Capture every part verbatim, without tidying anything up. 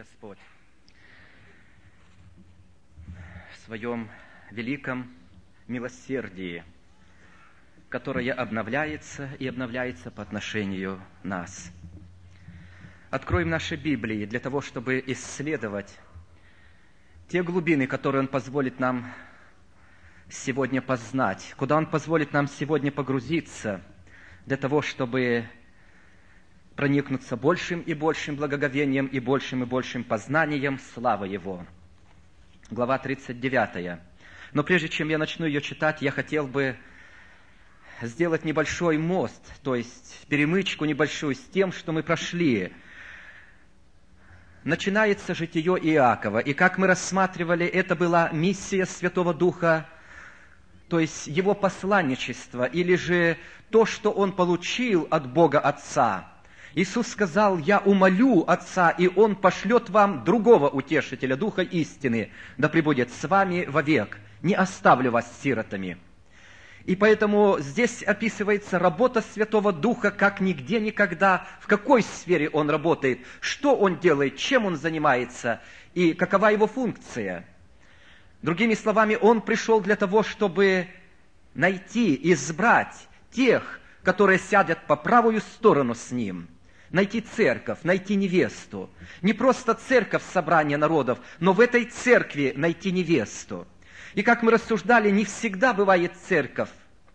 Господь в Своем великом милосердии, которое обновляется и обновляется по отношению нас. Откроем наши Библии для того, чтобы исследовать те глубины, которые Он позволит нам сегодня познать, куда Он позволит нам сегодня погрузиться, для того, чтобы проникнуться большим и большим благоговением и большим и большим познанием славы Его. Глава тридцать девятая. Но прежде чем я начну ее читать, я хотел бы сделать небольшой мост, то есть перемычку небольшую с тем, что мы прошли. Начинается житие Иакова, и как мы рассматривали, это была миссия Святого Духа, то есть его посланничество, или же то, что он получил от Бога Отца. Иисус сказал: «Я умолю Отца, и Он пошлет вам другого утешителя, Духа истины, да пребудет с вами вовек, не оставлю вас сиротами». И поэтому здесь описывается работа Святого Духа, как нигде никогда, в какой сфере Он работает, что Он делает, чем Он занимается и какова Его функция. Другими словами, Он пришел для того, чтобы найти, избрать тех, которые сядут по правую сторону с Ним, найти церковь, найти невесту. Не просто церковь собрания народов, но в этой церкви найти невесту. И как мы рассуждали, не всегда бывает церковь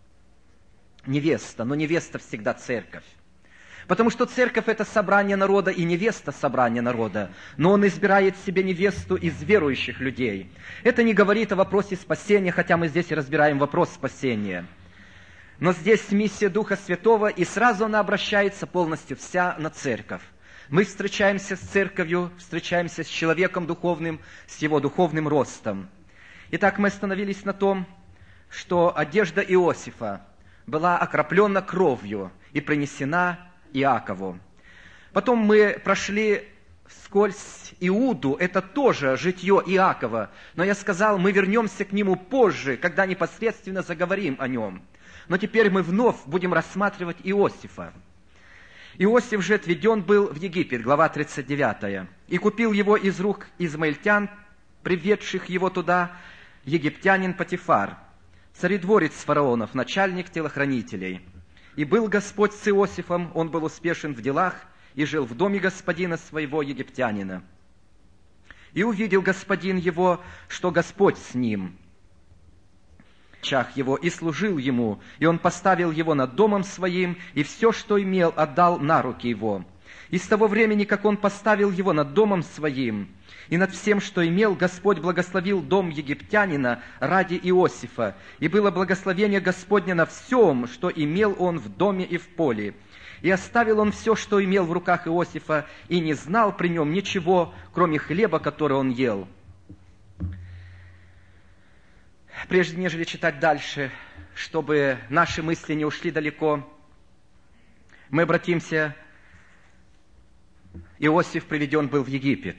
невеста, но невеста всегда церковь. Потому что церковь – это собрание народа, и невеста – собрание народа. Но Он избирает себе невесту из верующих людей. Это не говорит о вопросе спасения, хотя мы здесь и разбираем вопрос спасения. Но здесь миссия Духа Святого, и сразу она обращается полностью вся на церковь. Мы встречаемся с церковью, встречаемся с человеком духовным, с его духовным ростом. Итак, мы остановились на том, что одежда Иосифа была окроплена кровью и принесена Иакову. Потом мы прошли вскользь Иуду, это тоже житье Иакова, но я сказал, мы вернемся к нему позже, когда непосредственно заговорим о нем. Но теперь мы вновь будем рассматривать Иосифа. Иосиф же отведен был в Египет, глава тридцать девятая, и купил его из рук измаильтян, приведших его туда, египтянин Потифар, царедворец фараонов, начальник телохранителей. И был Господь с Иосифом, он был успешен в делах и жил в доме господина своего египтянина. И увидел господин его, что Господь с ним, его, и служил ему, и он поставил его над домом своим, и все, что имел, отдал на руки его. И с того времени, как он поставил его над домом своим, и над всем, что имел, Господь благословил дом египтянина ради Иосифа, и было благословение Господне на всем, что имел он в доме и в поле. И оставил он все, что имел в руках Иосифа, и не знал при нем ничего, кроме хлеба, который он ел. Прежде нежели читать дальше, чтобы наши мысли не ушли далеко, мы обратимся. Иосиф приведен был в Египет.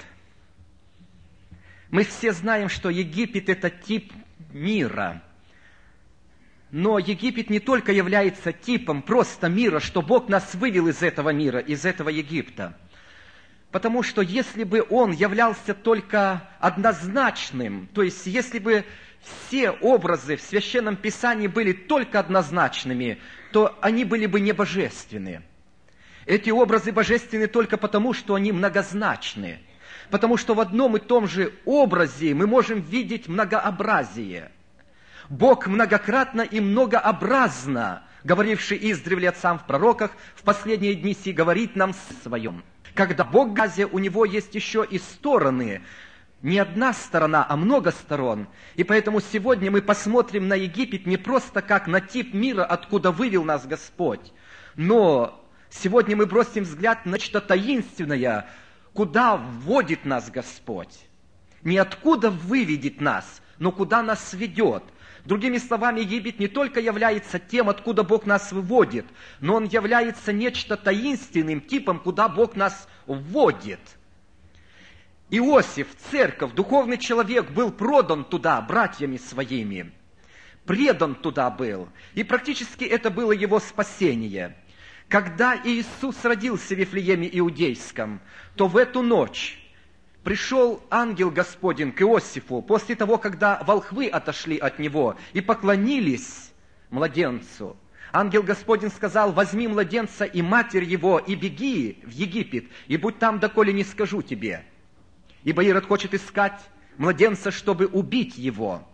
Мы все знаем, что Египет – это тип мира. Но Египет не только является типом просто мира, что Бог нас вывел из этого мира, из этого Египта. Потому что если бы он являлся только однозначным, то есть если бы все образы в Священном Писании были только однозначными, то они были бы не божественны. Эти образы божественны только потому, что они многозначны. Потому что в одном и том же образе мы можем видеть многообразие. Бог многократно и многообразно, говоривший издревле отцам в пророках, в последние дни сии говорит нам в своем. Когда Бог в газе, у него есть еще и стороны, не одна сторона, а много сторон. И поэтому сегодня мы посмотрим на Египет не просто как на тип мира, откуда вывел нас Господь, но сегодня мы бросим взгляд на нечто таинственное, куда вводит нас Господь. Не откуда выведет нас, но куда нас ведет. Другими словами, Египет не только является тем, откуда Бог нас выводит, но он является нечто таинственным типом, куда Бог нас вводит. Иосиф, церковь, духовный человек, был продан туда братьями своими, предан туда был, и практически это было его спасение. Когда Иисус родился в Вифлееме Иудейском, то в эту ночь пришел ангел Господень к Иосифу после того, когда волхвы отошли от него и поклонились младенцу. Ангел Господень сказал: возьми младенца и матерь его, и беги в Египет, и будь там, доколе не скажу тебе. Ибо Ирод хочет искать младенца, чтобы убить его.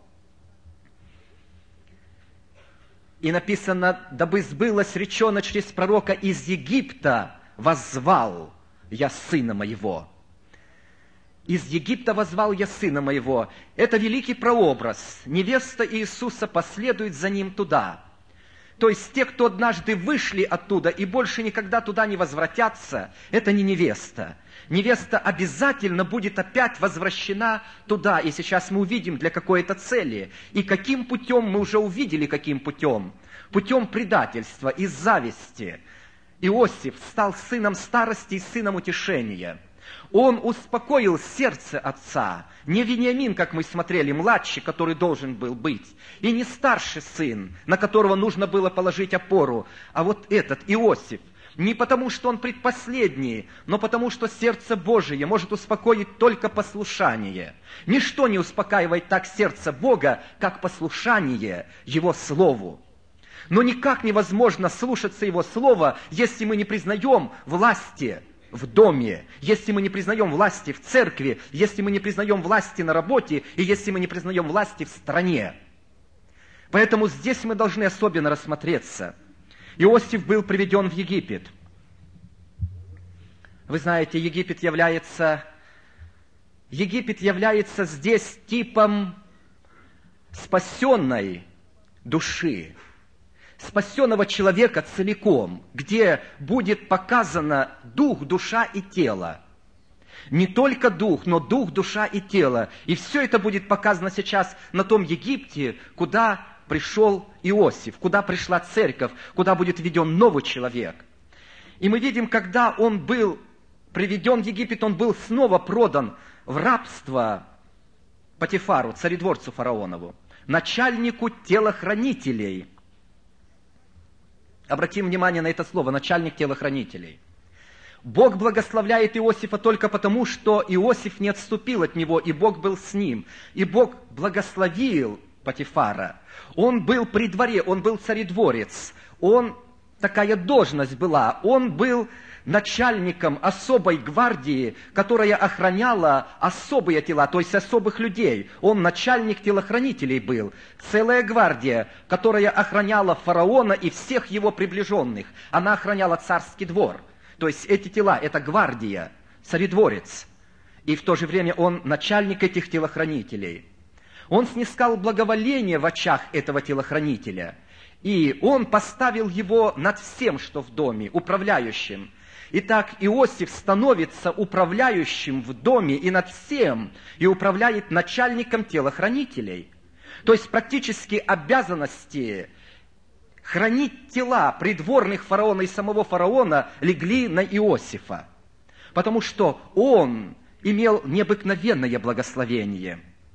И написано: дабы сбылось речено через пророка: из Египта воззвал я сына моего. Из Египта воззвал я сына моего. Это великий прообраз. Невеста Иисуса последует за ним туда. То есть те, кто однажды вышли оттуда и больше никогда туда не возвратятся, это не невеста. Невеста обязательно будет опять возвращена туда. И сейчас мы увидим, для какой-то цели. И каким путем, мы уже увидели, каким путем. Путем предательства и зависти. Иосиф стал сыном старости и сыном утешения. Он успокоил сердце отца. Не Вениамин, как мы смотрели, младший, который должен был быть, и не старший сын, на которого нужно было положить опору, а вот этот, Иосиф. Не потому, что он предпоследний, но потому, что сердце Божие может успокоить только послушание. Ничто не успокаивает так сердце Бога, как послушание Его Слову. Но никак невозможно слушаться Его Слова, если мы не признаем власти в доме, если мы не признаем власти в церкви, если мы не признаем власти на работе и если мы не признаем власти в стране. Поэтому здесь мы должны особенно рассмотреться. Иосиф был приведен в Египет. Вы знаете, Египет является, Египет является здесь типом спасенной души, спасенного человека целиком, где будет показано дух, душа и тело. Не только дух, но дух, душа и тело. И все это будет показано сейчас на том Египте, куда пришел Иосиф, куда пришла церковь, куда будет введен новый человек. И мы видим, когда он был приведен в Египет, он был снова продан в рабство Потифару, царедворцу фараонову, начальнику телохранителей. Обратим внимание на это слово, начальник телохранителей. Бог благословляет Иосифа только потому, что Иосиф не отступил от него, и Бог был с ним. И Бог благословил Потифара. Он был при дворе, он был царедворец. Он, такая должность была, он был начальником особой гвардии, которая охраняла особые тела, то есть особых людей. Он начальник телохранителей был. Целая гвардия, которая охраняла фараона и всех его приближенных. Она охраняла царский двор. То есть эти тела, это гвардия, царедворец. И в то же время он начальник этих телохранителей. Он снискал благоволение в очах этого телохранителя. И он поставил его над всем, что в доме, управляющим. Итак, Иосиф становится управляющим в доме и над всем, и управляет начальником телохранителей. То есть практически обязанности хранить тела придворных фараона и самого фараона легли на Иосифа, потому что он имел необыкновенное благословение.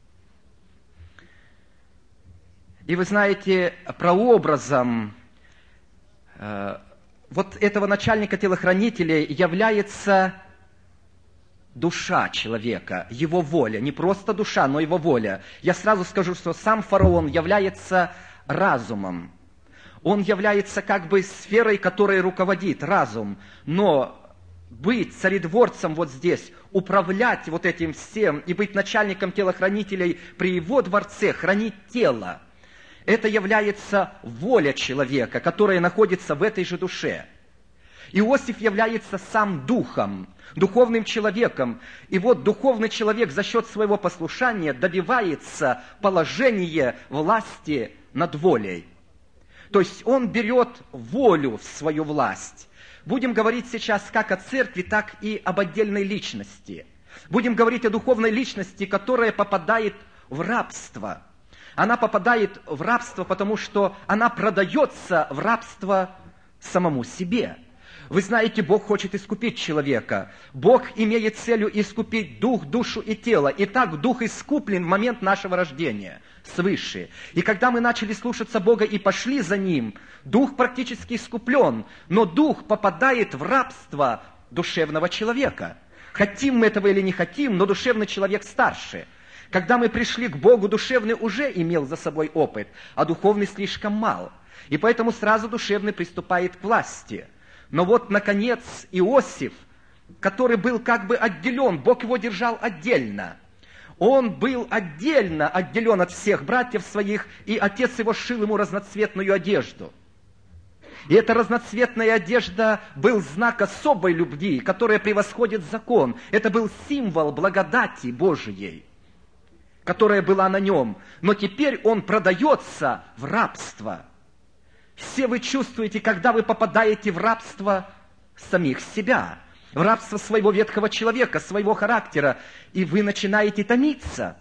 И вы знаете, прообразом э, вот этого начальника телохранителей является душа человека, его воля. Не просто душа, но его воля. Я сразу скажу, что сам фараон является разумом. Он является как бы сферой, которой руководит разум. Но быть царедворцем вот здесь, управлять вот этим всем и быть начальником телохранителей при его дворце, хранить тело, это является воля человека, которая находится в этой же душе. Иосиф является сам духом, духовным человеком. И вот духовный человек за счет своего послушания добивается положения власти над волей. То есть он берет волю в свою власть. Будем говорить сейчас как о церкви, так и об отдельной личности. Будем говорить о духовной личности, которая попадает в рабство. Она попадает в рабство, потому что она продается в рабство самому себе. Вы знаете, Бог хочет искупить человека. Бог имеет целью искупить дух, душу и тело. Итак, дух искуплен в момент нашего рождения свыше. И когда мы начали слушаться Бога и пошли за Ним, дух практически искуплен, но дух попадает в рабство душевного человека. Хотим мы этого или не хотим, но душевный человек старше. Когда мы пришли к Богу, душевный уже имел за собой опыт, а духовный слишком мал. И поэтому сразу душевный приступает к власти. Но вот, наконец, Иосиф, который был как бы отделен, Бог его держал отдельно. Он был отдельно отделен от всех братьев своих, и отец его сшил ему разноцветную одежду. И эта разноцветная одежда был знак особой любви, которая превосходит закон. Это был символ благодати Божией, которая была на нем. Но теперь он продается в рабство. Все вы чувствуете, когда вы попадаете в рабство самих себя, в рабство своего ветхого человека, своего характера, и вы начинаете томиться.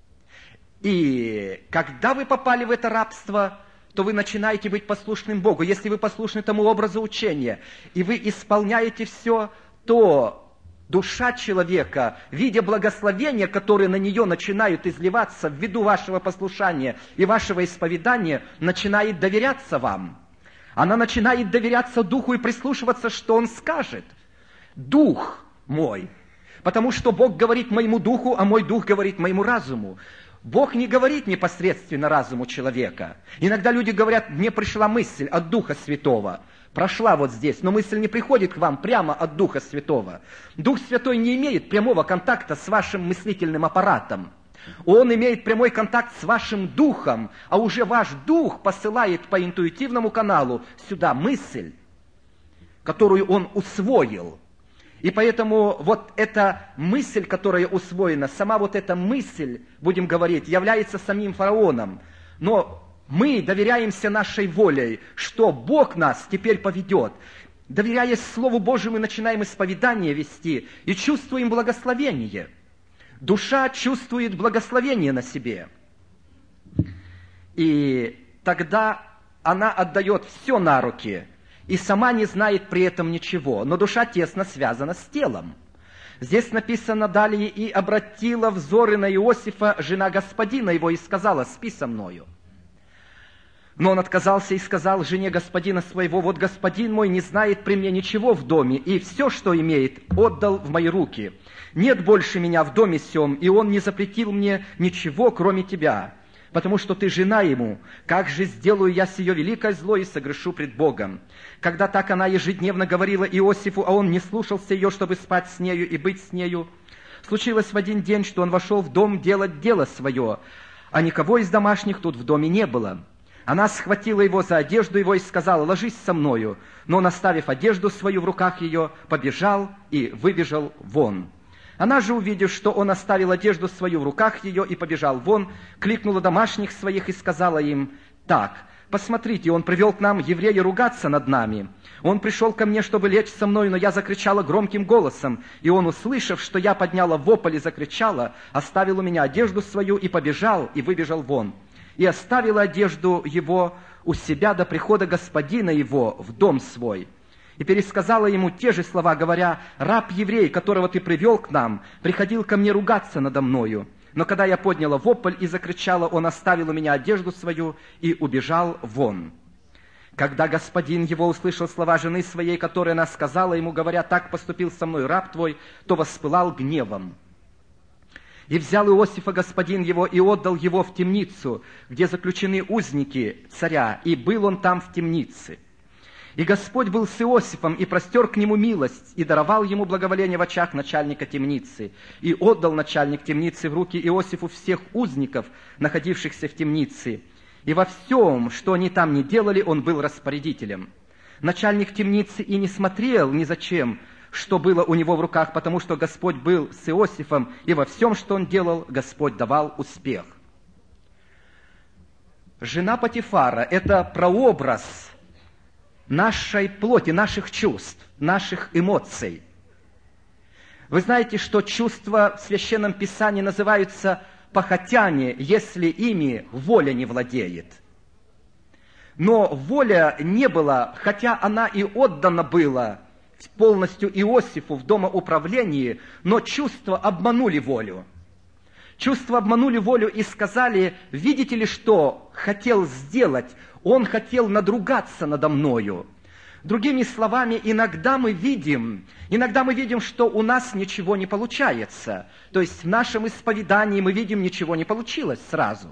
И когда вы попали в это рабство, то вы начинаете быть послушным Богу. Если вы послушны тому образу учения, и вы исполняете все, то душа человека, видя благословения, которые на нее начинают изливаться ввиду вашего послушания и вашего исповедания, начинает доверяться вам. Она начинает доверяться Духу и прислушиваться, что Он скажет. Дух мой. Потому что Бог говорит моему духу, а мой дух говорит моему разуму. Бог не говорит непосредственно разуму человека. Иногда люди говорят, мне пришла мысль от Духа Святого. Прошла вот здесь, но мысль не приходит к вам прямо от Духа Святого. Дух Святой не имеет прямого контакта с вашим мыслительным аппаратом. Он имеет прямой контакт с вашим духом, а уже ваш дух посылает по интуитивному каналу сюда мысль, которую он усвоил. И поэтому вот эта мысль, которая усвоена, сама вот эта мысль, будем говорить, является самим фараоном. Но мы доверяемся нашей волей, что Бог нас теперь поведет. Доверяясь Слову Божьему, мы начинаем исповедание вести и чувствуем благословение. Душа чувствует благословение на себе. И тогда она отдает все на руки, и сама не знает при этом ничего, но душа тесно связана с телом. Здесь написано далее, «И обратила взоры на Иосифа жена господина его, и сказала, спи со мною». Но он отказался и сказал жене господина своего, вот господин мой не знает при мне ничего в доме, и все, что имеет, отдал в мои руки. Нет больше меня в доме сем, и он не запретил мне ничего, кроме тебя, потому что ты жена ему. Как же сделаю я сие великое зло и согрешу пред Богом? Когда так она ежедневно говорила Иосифу, а он не слушался ее, чтобы спать с нею и быть с нею, случилось в один день, что он вошел в дом делать дело свое, а никого из домашних тут в доме не было. Она схватила его за одежду его и сказала, ложись со мною. Но он, оставив одежду свою в руках ее, побежал и выбежал вон. Она же, увидев, что он оставил одежду свою в руках ее и побежал вон, кликнула домашних своих и сказала им, так, посмотрите, он привел к нам еврея ругаться над нами. Он пришел ко мне, чтобы лечь со мной, но я закричала громким голосом, и он, услышав, что я подняла вопль и закричала, оставил у меня одежду свою и побежал и выбежал вон. И оставила одежду его у себя до прихода господина его в дом свой. И пересказала ему те же слова, говоря, раб-еврей, которого ты привел к нам, приходил ко мне ругаться надо мною. Но когда я подняла вопль и закричала, он оставил у меня одежду свою и убежал вон. Когда господин его услышал слова жены своей, которые она сказала ему, говоря, так поступил со мной раб твой, то воспылал гневом. И взял Иосифа господин его и отдал его в темницу, где заключены узники царя, и был он там в темнице. И Господь был с Иосифом, и простер к нему милость, и даровал ему благоволение в очах начальника темницы, и отдал начальник темницы в руки Иосифу всех узников, находившихся в темнице. И во всем, что они там не делали, он был распорядителем. Начальник темницы и не смотрел ни зачем, что было у него в руках, потому что Господь был с Иосифом, и во всем, что он делал, Господь давал успех. Жена Потифара – это прообраз нашей плоти, наших чувств, наших эмоций. Вы знаете, что чувства в Священном Писании называются похотями, если ими воля не владеет. Но воля не была, хотя она и отдана была полностью Иосифу в домоуправлении, но чувства обманули волю. Чувства обманули волю и сказали, видите ли, что хотел сделать? Он хотел надругаться надо мною. Другими словами, иногда мы видим, иногда мы видим, что у нас ничего не получается. То есть в нашем исповедании мы видим, ничего не получилось сразу.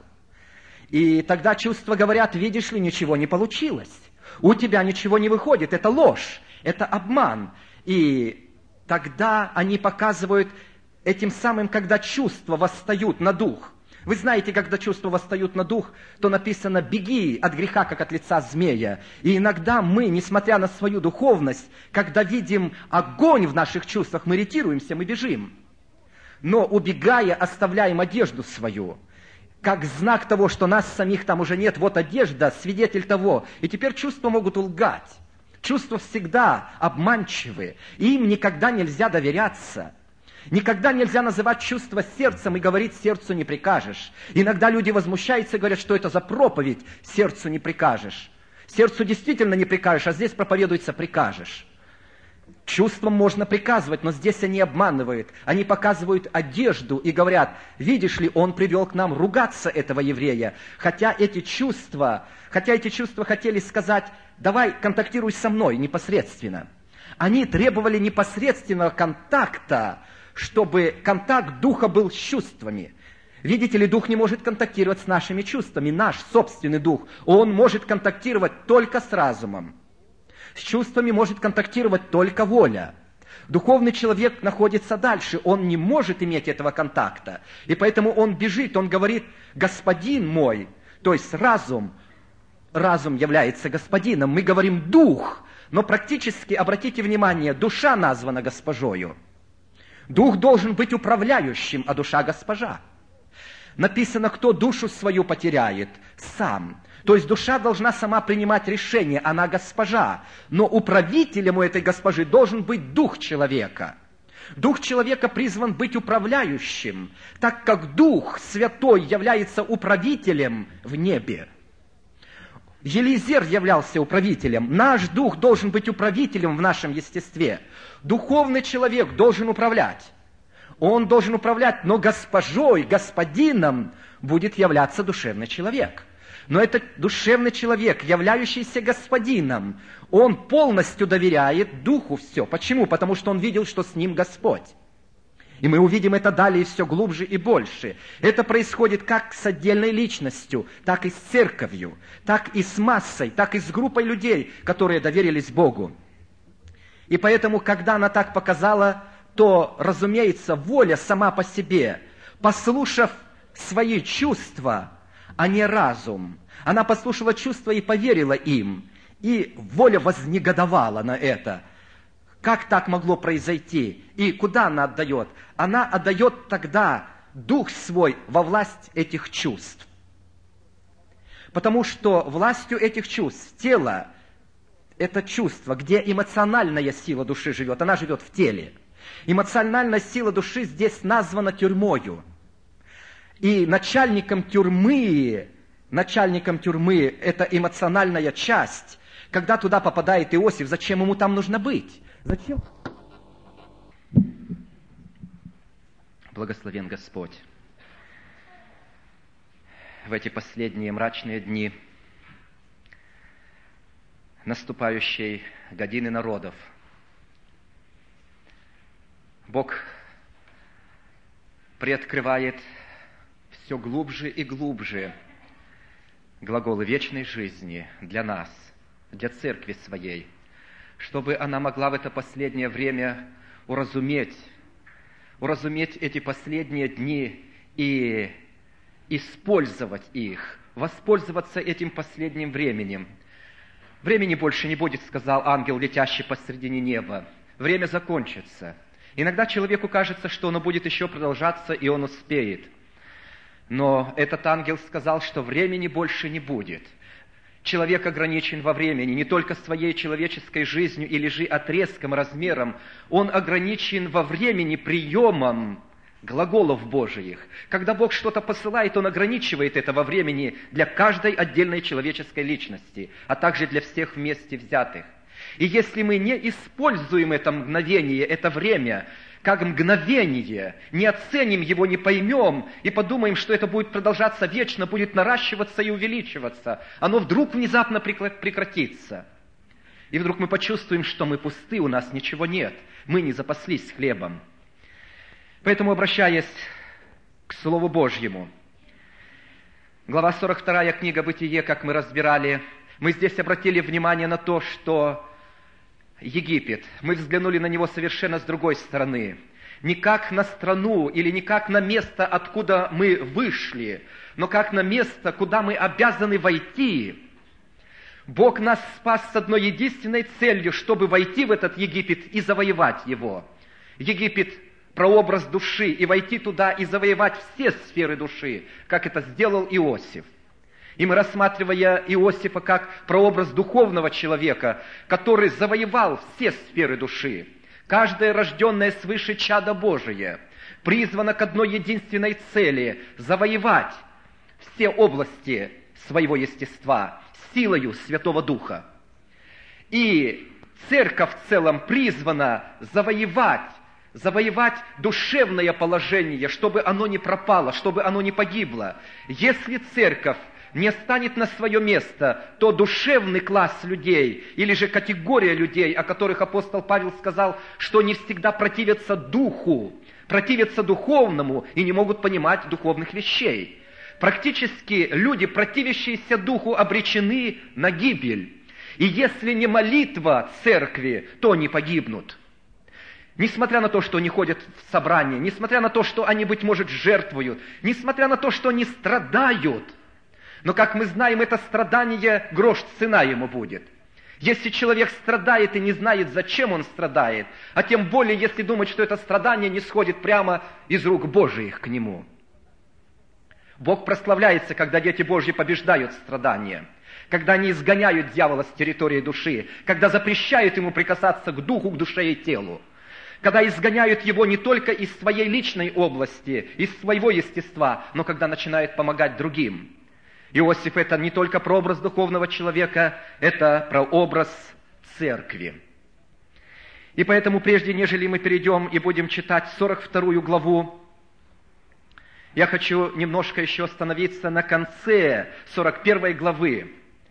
И тогда чувства говорят: видишь ли, ничего не получилось. У тебя ничего не выходит, это ложь, это обман. И тогда они показывают этим самым, когда чувства восстают на дух. Вы знаете, когда чувства восстают на дух, то написано: беги от греха, как от лица змея. И иногда мы, несмотря на свою духовность, когда видим огонь в наших чувствах, мы ретируемся, мы бежим. Но убегая, оставляем одежду свою, как знак того, что нас самих там уже нет. Вот одежда, свидетель того. И теперь чувства могут лгать. Чувства всегда обманчивы, и им никогда нельзя доверяться. Никогда нельзя называть чувство сердцем и говорить: сердцу не прикажешь. Иногда люди возмущаются и говорят, что это за проповедь: сердцу не прикажешь. Сердцу действительно не прикажешь, а здесь проповедуется: прикажешь. Чувствам можно приказывать, но здесь они обманывают. Они показывают одежду и говорят: видишь ли, он привел к нам ругаться этого еврея. Хотя эти чувства, хотя эти чувства хотели сказать: давай контактируй со мной непосредственно. Они требовали непосредственного контакта, чтобы контакт духа был с чувствами. Видите ли, дух не может контактировать с нашими чувствами. Наш собственный дух, он может контактировать только с разумом. С чувствами может контактировать только воля. Духовный человек находится дальше, он не может иметь этого контакта. И поэтому он бежит, он говорит: господин мой, то есть разум, разум является господином. Мы говорим дух, но практически, обратите внимание, душа названа госпожою. Дух должен быть управляющим, а душа госпожа. Написано: кто душу свою потеряет, сам. То есть душа должна сама принимать решение, она госпожа. Но управителем у этой госпожи должен быть дух человека. Дух человека призван быть управляющим, так как Дух Святой является управителем в небе. Елизер являлся управителем. Наш дух должен быть управителем в нашем естестве. Духовный человек должен управлять. Он должен управлять, но госпожой, господином будет являться душевный человек. Но этот душевный человек, являющийся господином, он полностью доверяет Духу все. Почему? Потому что он видел, что с ним Господь. И мы увидим это далее все глубже и больше. Это происходит как с отдельной личностью, так и с церковью, так и с массой, так и с группой людей, которые доверились Богу. И поэтому, когда она так показала, то, разумеется, воля сама по себе, послушав свои чувства, а не разум, она послушала чувства и поверила им, и воля вознегодовала на это. Как так могло произойти? И куда она отдает? Она отдает тогда дух свой во власть этих чувств. Потому что властью этих чувств, тело – это чувство, где эмоциональная сила души живет, она живет в теле. Эмоциональная сила души здесь названа тюрьмою. И начальником тюрьмы, начальником тюрьмы – это эмоциональная часть. Когда туда попадает Иосиф, зачем ему там нужно быть? Зачем? Благословен Господь. В эти последние мрачные дни наступающей годины народов Бог приоткрывает все глубже и глубже глаголы вечной жизни для нас, для церкви своей, чтобы она могла в это последнее время уразуметь, уразуметь эти последние дни и использовать их, воспользоваться этим последним временем. Времени больше не будет, сказал ангел, летящий посредине неба. Время закончится. Иногда человеку кажется, что оно будет еще продолжаться, и он успеет. Но этот ангел сказал, что времени больше не будет. Человек ограничен во времени не только своей человеческой жизнью или же отрезком, размером. Он ограничен во времени приемом глаголов Божиих. Когда Бог что-то посылает, Он ограничивает это во времени для каждой отдельной человеческой личности, а также для всех вместе взятых. И если мы не используем это мгновение, это время, как мгновение, не оценим его, не поймем и подумаем, что это будет продолжаться вечно, будет наращиваться и увеличиваться, оно вдруг внезапно прекратится. И вдруг мы почувствуем, что мы пусты, у нас ничего нет, мы не запаслись хлебом. Поэтому, обращаясь к Слову Божьему, глава сорок вторая, книга «Бытие», как мы разбирали, мы здесь обратили внимание на то, что Египет, мы взглянули на него совершенно с другой стороны. Не как на страну или не как на место, откуда мы вышли, но как на место, куда мы обязаны войти. Бог нас спас с одной единственной целью, чтобы войти в этот Египет и завоевать его. Египет – прообраз души, и войти туда и завоевать все сферы души, как это сделал Иосиф. И мы, рассматривая Иосифа как прообраз духовного человека, который завоевал все сферы души, каждое рожденное свыше чадо Божие призвано к одной единственной цели – завоевать все области своего естества силою Святого Духа. И церковь в целом призвана завоевать, завоевать душевное положение, чтобы оно не пропало, чтобы оно не погибло. Если церковь не станет на свое место, то душевный класс людей, или же категория людей, о которых апостол Павел сказал, что они всегда противятся духу, противятся духовному и не могут понимать духовных вещей. Практически люди, противящиеся духу, обречены на гибель. И если не молитва церкви, то они погибнут. Несмотря на то, что они ходят в собрание, несмотря на то, что они, быть может, жертвуют, несмотря на то, что они страдают, но, как мы знаем, это страдание грош цена ему будет. Если человек страдает и не знает, зачем он страдает, а тем более, если думать, что это страдание не сходит прямо из рук Божиих к нему. Бог прославляется, когда дети Божьи побеждают страдания, когда они изгоняют дьявола с территории души, когда запрещают ему прикасаться к духу, к душе и телу, когда изгоняют его не только из своей личной области, из своего естества, но когда начинают помогать другим. Иосиф – это не только прообраз духовного человека, это прообраз церкви. И поэтому, прежде нежели мы перейдем и будем читать сорок вторую главу, я хочу немножко еще остановиться на конце сорок первой главы.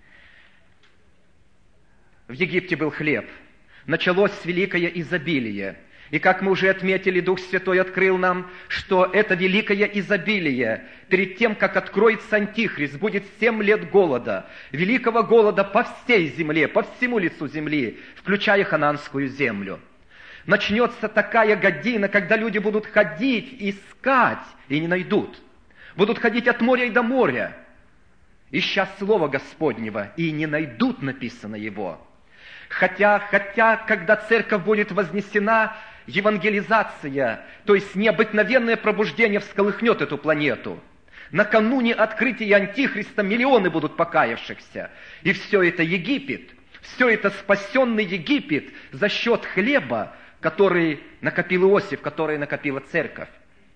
В Египте был хлеб. Началось великое изобилие. И как мы уже отметили, Дух Святой открыл нам, что это великое изобилие, перед тем, как откроется Антихрист, будет семь лет голода, великого голода по всей земле, по всему лицу земли, включая Ханаанскую землю. Начнется такая година, когда люди будут ходить, искать, и не найдут. Будут ходить от моря и до моря, ища Слова Господнего, и не найдут, написано его. Хотя, хотя, когда церковь будет вознесена, евангелизация, то есть необыкновенное пробуждение всколыхнет эту планету. Накануне открытия Антихриста миллионы будут покаявшихся. И все это Египет, все это спасенный Египет за счет хлеба, который накопил Иосиф, который накопила церковь.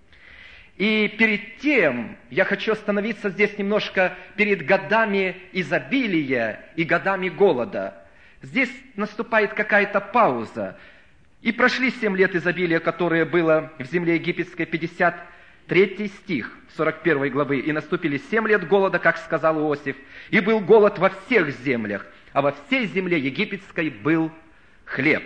И перед тем, я хочу остановиться здесь немножко перед годами изобилия и годами голода. Здесь наступает какая-то пауза. И прошли семь лет изобилия, которое было в земле египетской, пятьдесят третий стих сорок первой главы. «И наступили семь лет голода, как сказал Иосиф, и был голод во всех землях, а во всей земле египетской был хлеб».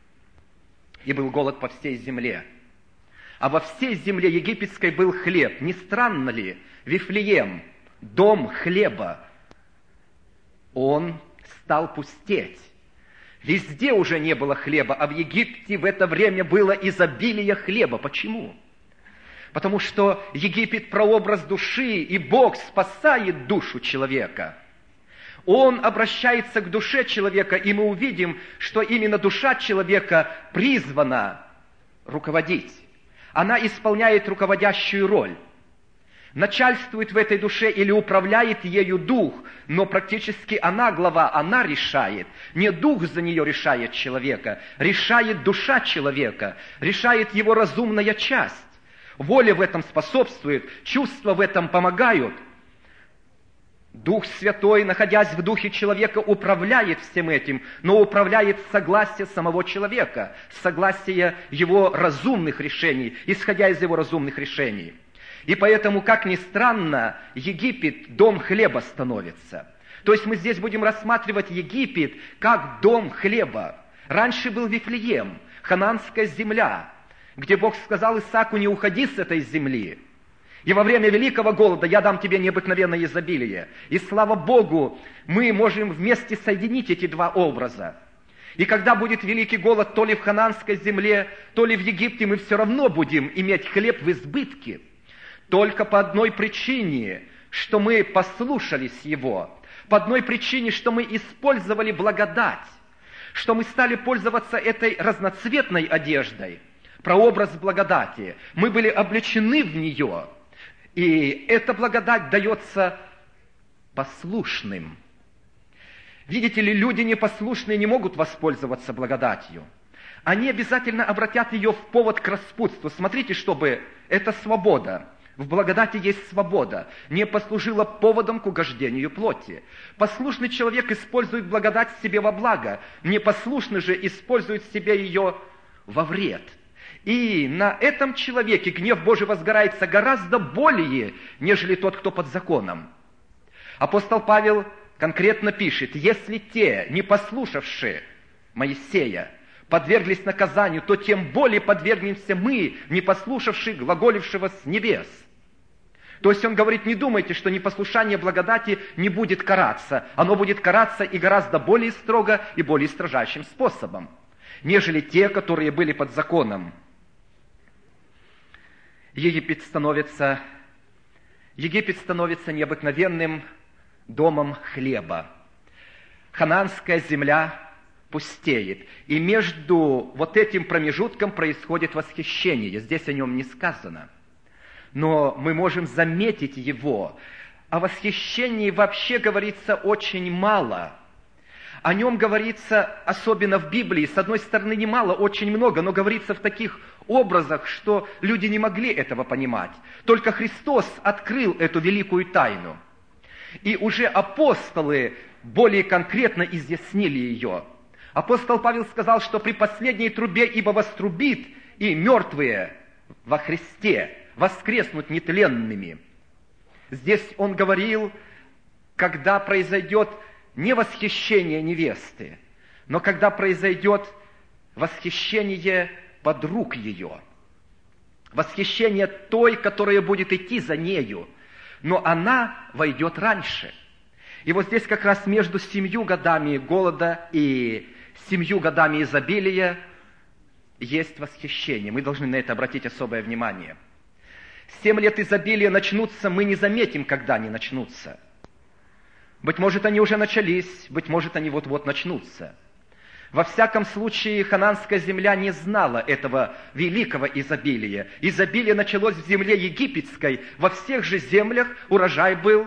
И был голод по всей земле. А во всей земле египетской был хлеб. Не странно ли? Вифлеем, дом хлеба, он стал пустеть. Везде уже не было хлеба, а в Египте в это время было изобилие хлеба. Почему? Потому что Египет – прообраз души, и Бог спасает душу человека. Он обращается к душе человека, и мы увидим, что именно душа человека призвана руководить. Она исполняет руководящую роль. Начальствует в этой душе или управляет ею дух, но практически она глава, она решает. Не дух за нее решает человека, решает душа человека, решает его разумная часть. Воля в этом способствует, чувства в этом помогают. Дух Святой, находясь в духе человека, управляет всем этим, но управляет согласие самого человека, согласие его разумных решений, исходя из его разумных решений. И поэтому, как ни странно, Египет – дом хлеба становится. То есть мы здесь будем рассматривать Египет как дом хлеба. Раньше был Вифлеем, ханаанская земля, где Бог сказал Исааку: не уходи с этой земли. И во время великого голода я дам тебе необыкновенное изобилие. И слава Богу, мы можем вместе соединить эти два образа. И когда будет великий голод то ли в ханаанской земле, то ли в Египте, мы все равно будем иметь хлеб в избытке. Только по одной причине, что мы послушались Его. По одной причине, что мы использовали благодать. Что мы стали пользоваться этой разноцветной одеждой. Прообраз благодати. Мы были облечены в нее. И эта благодать дается послушным. Видите ли, люди непослушные не могут воспользоваться благодатью. Они обязательно обратят ее в повод к распутству. Смотрите, чтобы это свобода. В благодати есть свобода. Не послужила поводом к угождению плоти. Послушный человек использует благодать себе во благо. Непослушный же использует себе ее во вред. И на этом человеке гнев Божий возгорается гораздо более, нежели тот, кто под законом. Апостол Павел конкретно пишет: если те, не послушавшие Моисея, подверглись наказанию, то тем более подвергнемся мы, не послушавшие глаголившего с небес. То есть он говорит: не думайте, что непослушание благодати не будет караться. Оно будет караться и гораздо более строго и более строжайшим способом, нежели те, которые были под законом. Египет становится, Египет становится необыкновенным домом хлеба. Ханаанская земля пустеет. И между вот этим промежутком происходит восхищение. Здесь о нем не сказано. Но мы можем заметить его. О восхищении вообще говорится очень мало. О нем говорится, особенно в Библии, с одной стороны немало, очень много, но говорится в таких образах, что люди не могли этого понимать. Только Христос открыл эту великую тайну. И уже апостолы более конкретно изъяснили ее. Апостол Павел сказал, что при последней трубе ибо вострубит, и мертвые во Христе воскреснут нетленными. Здесь он говорил, когда произойдет не восхищение невесты, но когда произойдет восхищение подруг ее. Восхищение той, которая будет идти за нею, но она войдет раньше. И вот здесь как раз между семью годами голода и семью годами изобилия есть восхищение. Мы должны на это обратить особое внимание. Семь лет изобилия начнутся, мы не заметим, когда они начнутся. Быть может, они уже начались, быть может, они вот-вот начнутся. Во всяком случае, ханаанская земля не знала этого великого изобилия. Изобилие началось в земле египетской. Во всех же землях урожай был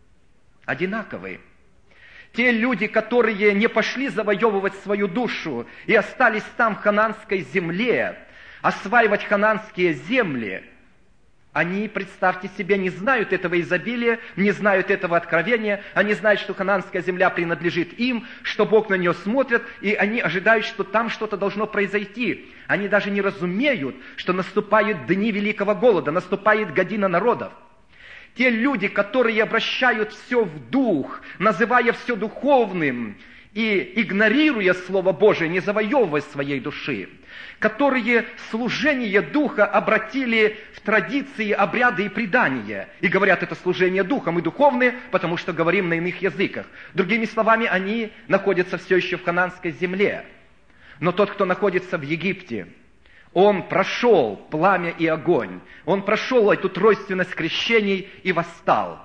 одинаковый. Те люди, которые не пошли завоевывать свою душу и остались там, в ханаанской земле, осваивать ханаанские земли, они, представьте себе, не знают этого изобилия, не знают этого откровения, они знают, что ханаанская земля принадлежит им, что Бог на нее смотрит, и они ожидают, что там что-то должно произойти. Они даже не разумеют, что наступают дни великого голода, наступает година народов. Те люди, которые обращают все в дух, называя все духовным, и игнорируя Слово Божие, не завоевывая своей души, которые служение Духа обратили в традиции, обряды и предания, и говорят, это служение Духа, мы духовные, потому что говорим на иных языках. Другими словами, они находятся все еще в ханаанской земле. Но тот, кто находится в Египте, он прошел пламя и огонь, он прошел эту тройственность крещений и восстал.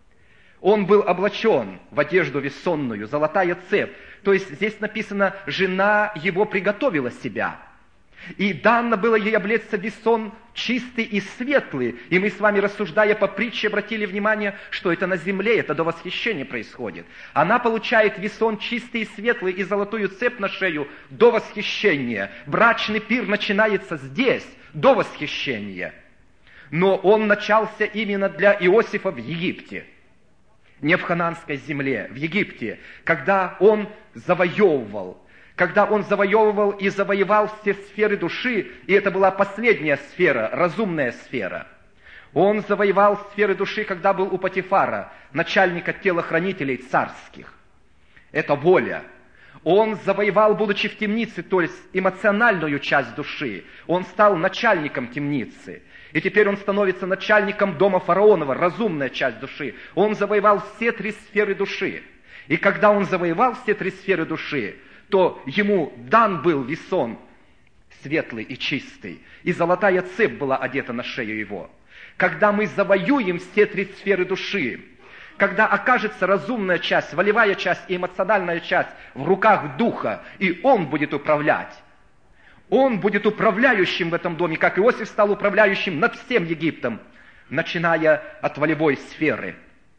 Он был облачен в одежду весонную, золотая цепь. То есть здесь написано, жена его приготовила себя. И дано было ей облечься в весон чистый и светлый. И мы с вами, рассуждая по притче, обратили внимание, что это на земле, это до восхищения происходит. Она получает весон чистый и светлый и золотую цепь на шею до восхищения. Брачный пир начинается здесь, до восхищения. Но он начался именно для Иосифа в Египте. Не в ханаанской земле, в Египте, когда он завоевывал, когда он завоевывал и завоевал все сферы души, и это была последняя сфера, разумная сфера. Он завоевал сферы души, когда был у Потифара, начальника телохранителей царских. Это воля. Он завоевал, будучи в темнице, то есть эмоциональную часть души. Он стал начальником темницы. И теперь он становится начальником дома фараонова, разумная часть души. Он завоевал все три сферы души. И когда он завоевал все три сферы души, то ему дан был весон светлый и чистый, и золотая цепь была одета на шею его. Когда мы завоюем все три сферы души, когда окажется разумная часть, волевая часть и эмоциональная часть в руках Духа, и Он будет управлять, Он будет управляющим в этом доме, как Иосиф стал управляющим над всем Египтом, начиная от волевой сферы.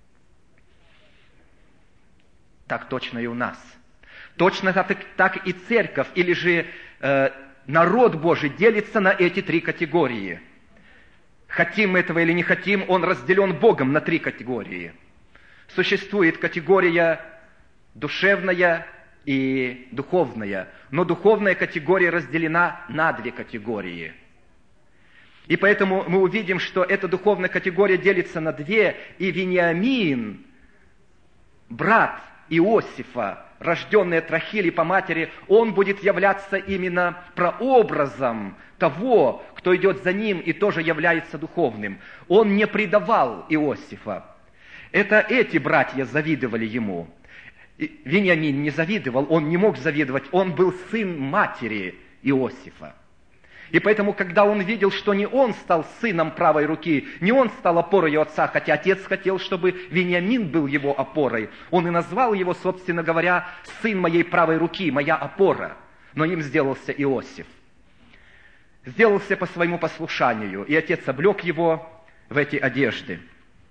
Так точно и у нас. Точно так, так и церковь, или же э, народ Божий делится на эти три категории. Хотим мы этого или не хотим, он разделен Богом на три категории. Существует категория душевная и духовная, но духовная категория разделена на две категории. И поэтому мы увидим, что эта духовная категория делится на две, и Вениамин, брат Иосифа, рожденный от Рахили по матери, он будет являться именно прообразом того, кто идет за ним и тоже является духовным. Он не предавал Иосифа. Это эти братья завидовали ему. Вениамин не завидовал, он не мог завидовать, он был сын матери Иосифа. И поэтому, когда он видел, что не он стал сыном правой руки, не он стал опорой отца, хотя отец хотел, чтобы Вениамин был его опорой, он и назвал его, собственно говоря, сын моей правой руки, моя опора. Но им сделался Иосиф. Сделался по своему послушанию, и отец облег его в эти одежды.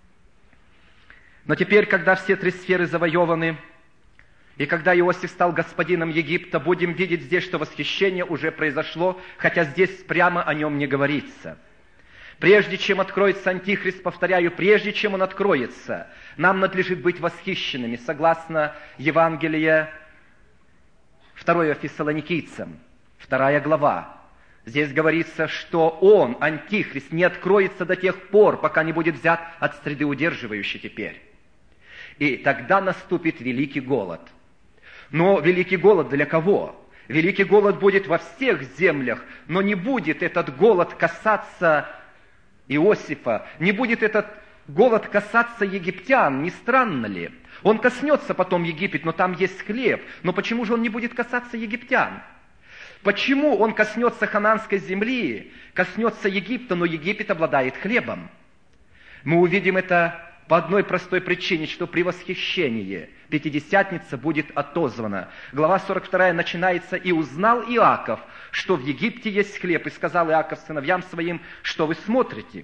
Но теперь, когда все три сферы завоеваны, и когда Иосиф стал господином Египта, будем видеть здесь, что восхищение уже произошло, хотя здесь прямо о нем не говорится. Прежде чем откроется Антихрист, повторяю, прежде чем он откроется, нам надлежит быть восхищенными, согласно Евангелия второе Фессалоникийцам, вторая глава. Здесь говорится, что он, Антихрист, не откроется до тех пор, пока не будет взят от среды удерживающей теперь. И тогда наступит великий голод. Но великий голод для кого? Великий голод будет во всех землях, но не будет этот голод касаться Иосифа, не будет этот голод касаться египтян, не странно ли? Он коснется потом Египет, но там есть хлеб. Но почему же он не будет касаться египтян? Почему он коснется хананской земли, коснется Египта, но Египет обладает хлебом? Мы увидим это по одной простой причине, что при восхищении Пятидесятница будет отозвана. Глава сорок вторая начинается: «И узнал Иаков, что в Египте есть хлеб, и сказал Иаков сыновьям своим, что вы смотрите».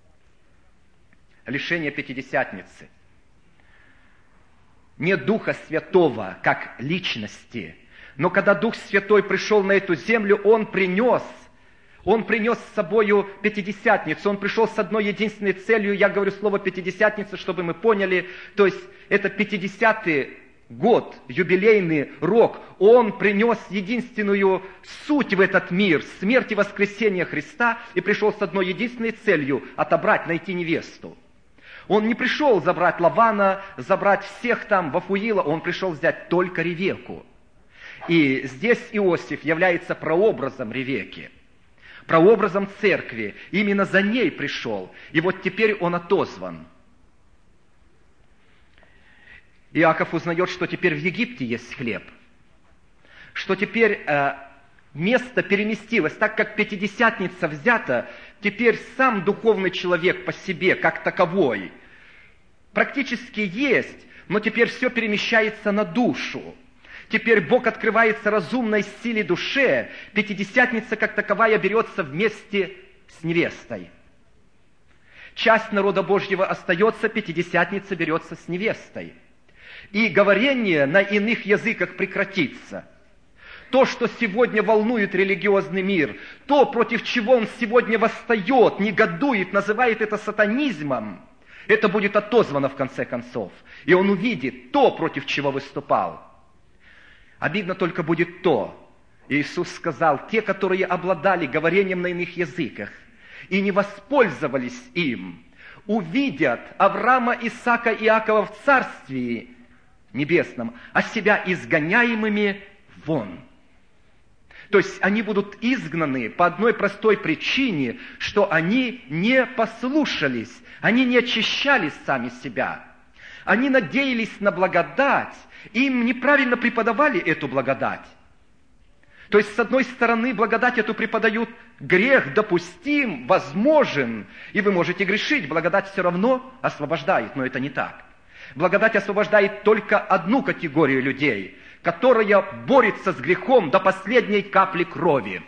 Лишение Пятидесятницы. Нет Духа Святого как личности, но когда Дух Святой пришел на эту землю, Он принес Он принес с собою Пятидесятницу. Он пришел с одной единственной целью. Я говорю слово «Пятидесятница», чтобы мы поняли. То есть это пятидесятый год, юбилейный рок. Он принес единственную суть в этот мир, смерть и воскресение Христа, и пришел с одной единственной целью – отобрать, найти невесту. Он не пришел забрать Лавана, забрать всех там, Вафуила. Он пришел взять только Ревеку. И здесь Иосиф является прообразом Ревеки, прообразом церкви. Именно за ней пришел. И вот теперь он отозван. Иаков узнает, что теперь в Египте есть хлеб. Что теперь э, место переместилось. Так как Пятидесятница взята, теперь сам духовный человек по себе, как таковой, практически есть, но теперь все перемещается на душу. Теперь Бог открывается разумной силе душе. Пятидесятница как таковая берется вместе с невестой. Часть народа Божьего остается, Пятидесятница берется с невестой. И говорение на иных языках прекратится. То, что сегодня волнует религиозный мир, то, против чего он сегодня восстает, негодует, называет это сатанизмом, это будет отозвано в конце концов. И он увидит то, против чего выступал. Обидно только будет то, Иисус сказал, те, которые обладали говорением на иных языках, и не воспользовались им, увидят Авраама, Исаака и Иакова в Царстве Небесном, а себя изгоняемыми вон. То есть они будут изгнаны по одной простой причине, что они не послушались, они не очищали сами себя. Они надеялись на благодать, им неправильно преподавали эту благодать. То есть, с одной стороны, благодать эту преподают, грех допустим, возможен, и вы можете грешить, благодать все равно освобождает, но это не так. Благодать освобождает только одну категорию людей, которая борется с грехом до последней капли крови.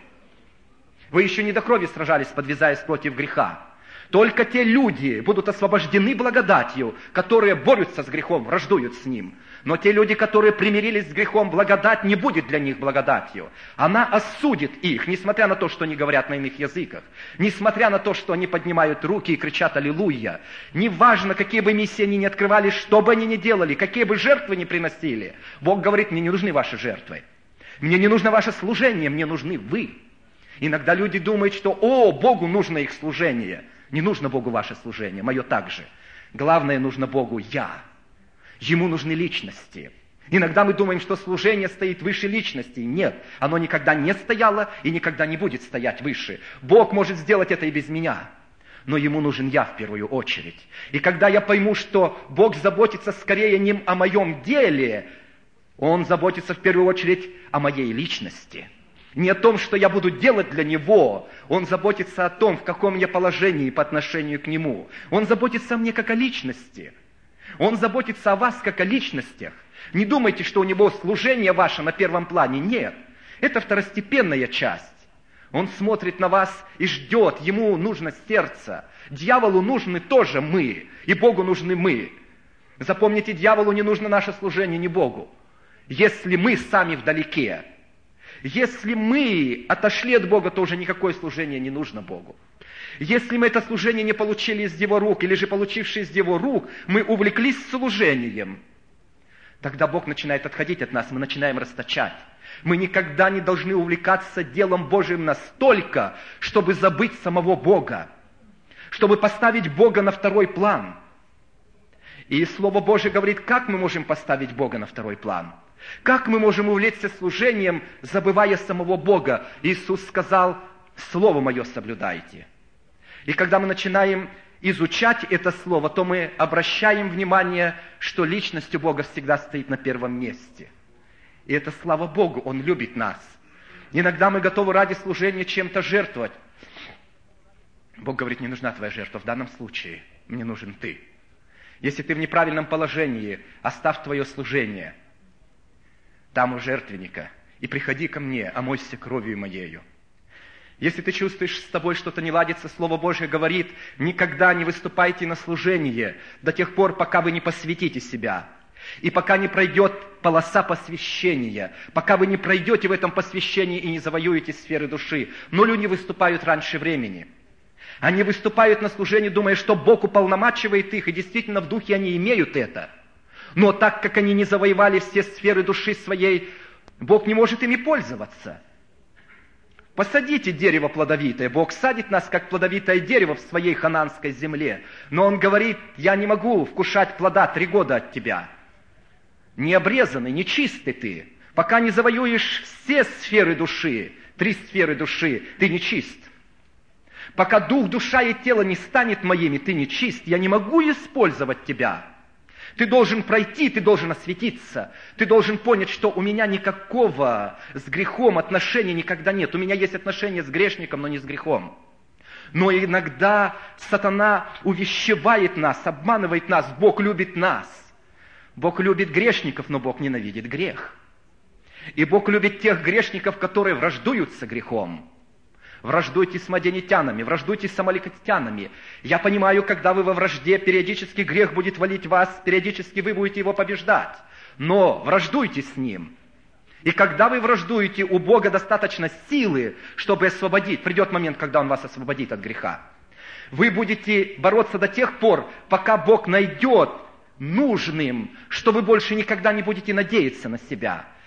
Вы еще не до крови сражались, подвязаясь против греха. Только те люди будут освобождены благодатью, которые борются с грехом, враждуют с ним. Но те люди, которые примирились с грехом, благодать не будет для них благодатью. Она осудит их, несмотря на то, что они говорят на иных языках, несмотря на то, что они поднимают руки и кричат «Аллилуйя». Неважно, какие бы миссии они ни открывали, что бы они ни делали, какие бы жертвы ни приносили. Бог говорит: мне не нужны ваши жертвы. Мне не нужно ваше служение, мне нужны вы. Иногда люди думают, что «О, Богу нужно их служение». Не нужно Богу ваше служение, мое также. Главное, нужно Богу я. Ему нужны личности. Иногда мы думаем, что служение стоит выше личности. Нет, оно никогда не стояло и никогда не будет стоять выше. Бог может сделать это и без меня. Но Ему нужен я в первую очередь. И когда я пойму, что Бог заботится скорее не о моем деле, Он заботится в первую очередь о моей личности. Не о том, что я буду делать для Него. Он заботится о том, в каком я положении по отношению к Нему. Он заботится о мне как о личности. Он заботится о вас как о личностях. Не думайте, что у Него служение ваше на первом плане. Нет. Это второстепенная часть. Он смотрит на вас и ждет. Ему нужно сердце. Дьяволу нужны тоже мы. И Богу нужны мы. Запомните, дьяволу не нужно наше служение, не Богу. Если мы сами вдалеке, если мы отошли от Бога, то уже никакое служение не нужно Богу. Если мы это служение не получили из Его рук, или же получившие из Его рук, мы увлеклись служением, тогда Бог начинает отходить от нас, мы начинаем расточать. Мы никогда не должны увлекаться делом Божьим настолько, чтобы забыть самого Бога, чтобы поставить Бога на второй план. И Слово Божие говорит, как мы можем поставить Бога на второй план. Как мы можем увлечься служением, забывая самого Бога? Иисус сказал: «Слово Мое соблюдайте». И когда мы начинаем изучать это Слово, то мы обращаем внимание, что личность у Бога всегда стоит на первом месте. И это слава Богу, Он любит нас. Иногда мы готовы ради служения чем-то жертвовать. Бог говорит: не нужна твоя жертва, в данном случае мне нужен ты. Если ты в неправильном положении, оставь твое служение там у жертвенника, и приходи ко мне, омойся кровью моею. Если ты чувствуешь, с тобой что-то не ладится, Слово Божье говорит: никогда не выступайте на служение до тех пор, пока вы не посвятите себя, и пока не пройдет полоса посвящения, пока вы не пройдете в этом посвящении и не завоюете сферы души. Но люди выступают раньше времени. Они выступают на служение, думая, что Бог уполномачивает их, и действительно в духе они имеют это. Но так как они не завоевали все сферы души своей, Бог не может ими пользоваться. Посадите дерево плодовитое. Бог садит нас, как плодовитое дерево в своей хананской земле. Но Он говорит: я не могу вкушать плода три года от тебя. Не обрезанный, не чистый ты. Пока не завоюешь все сферы души, три сферы души, ты не чист. Пока дух, душа и тело не станет моими, ты не чист. Я не могу использовать тебя. Ты должен пройти, ты должен осветиться. Ты должен понять, что у меня никакого с грехом отношения никогда нет. У меня есть отношения с грешником, но не с грехом. Но иногда сатана увещевает нас, обманывает нас. Бог любит нас. Бог любит грешников, но Бог ненавидит грех. И Бог любит тех грешников, которые враждуют со грехом. Враждуйте с мадианитянами, враждуйте с амаликитянами. Я понимаю, когда вы во вражде, периодически грех будет валить вас, периодически вы будете его побеждать. Но враждуйте с ним. И когда вы враждуете, у Бога достаточно силы, чтобы освободить. Придет момент, когда Он вас освободит от греха. Вы будете бороться до тех пор, пока Бог найдет нужным, что вы больше никогда не будете надеяться на себя.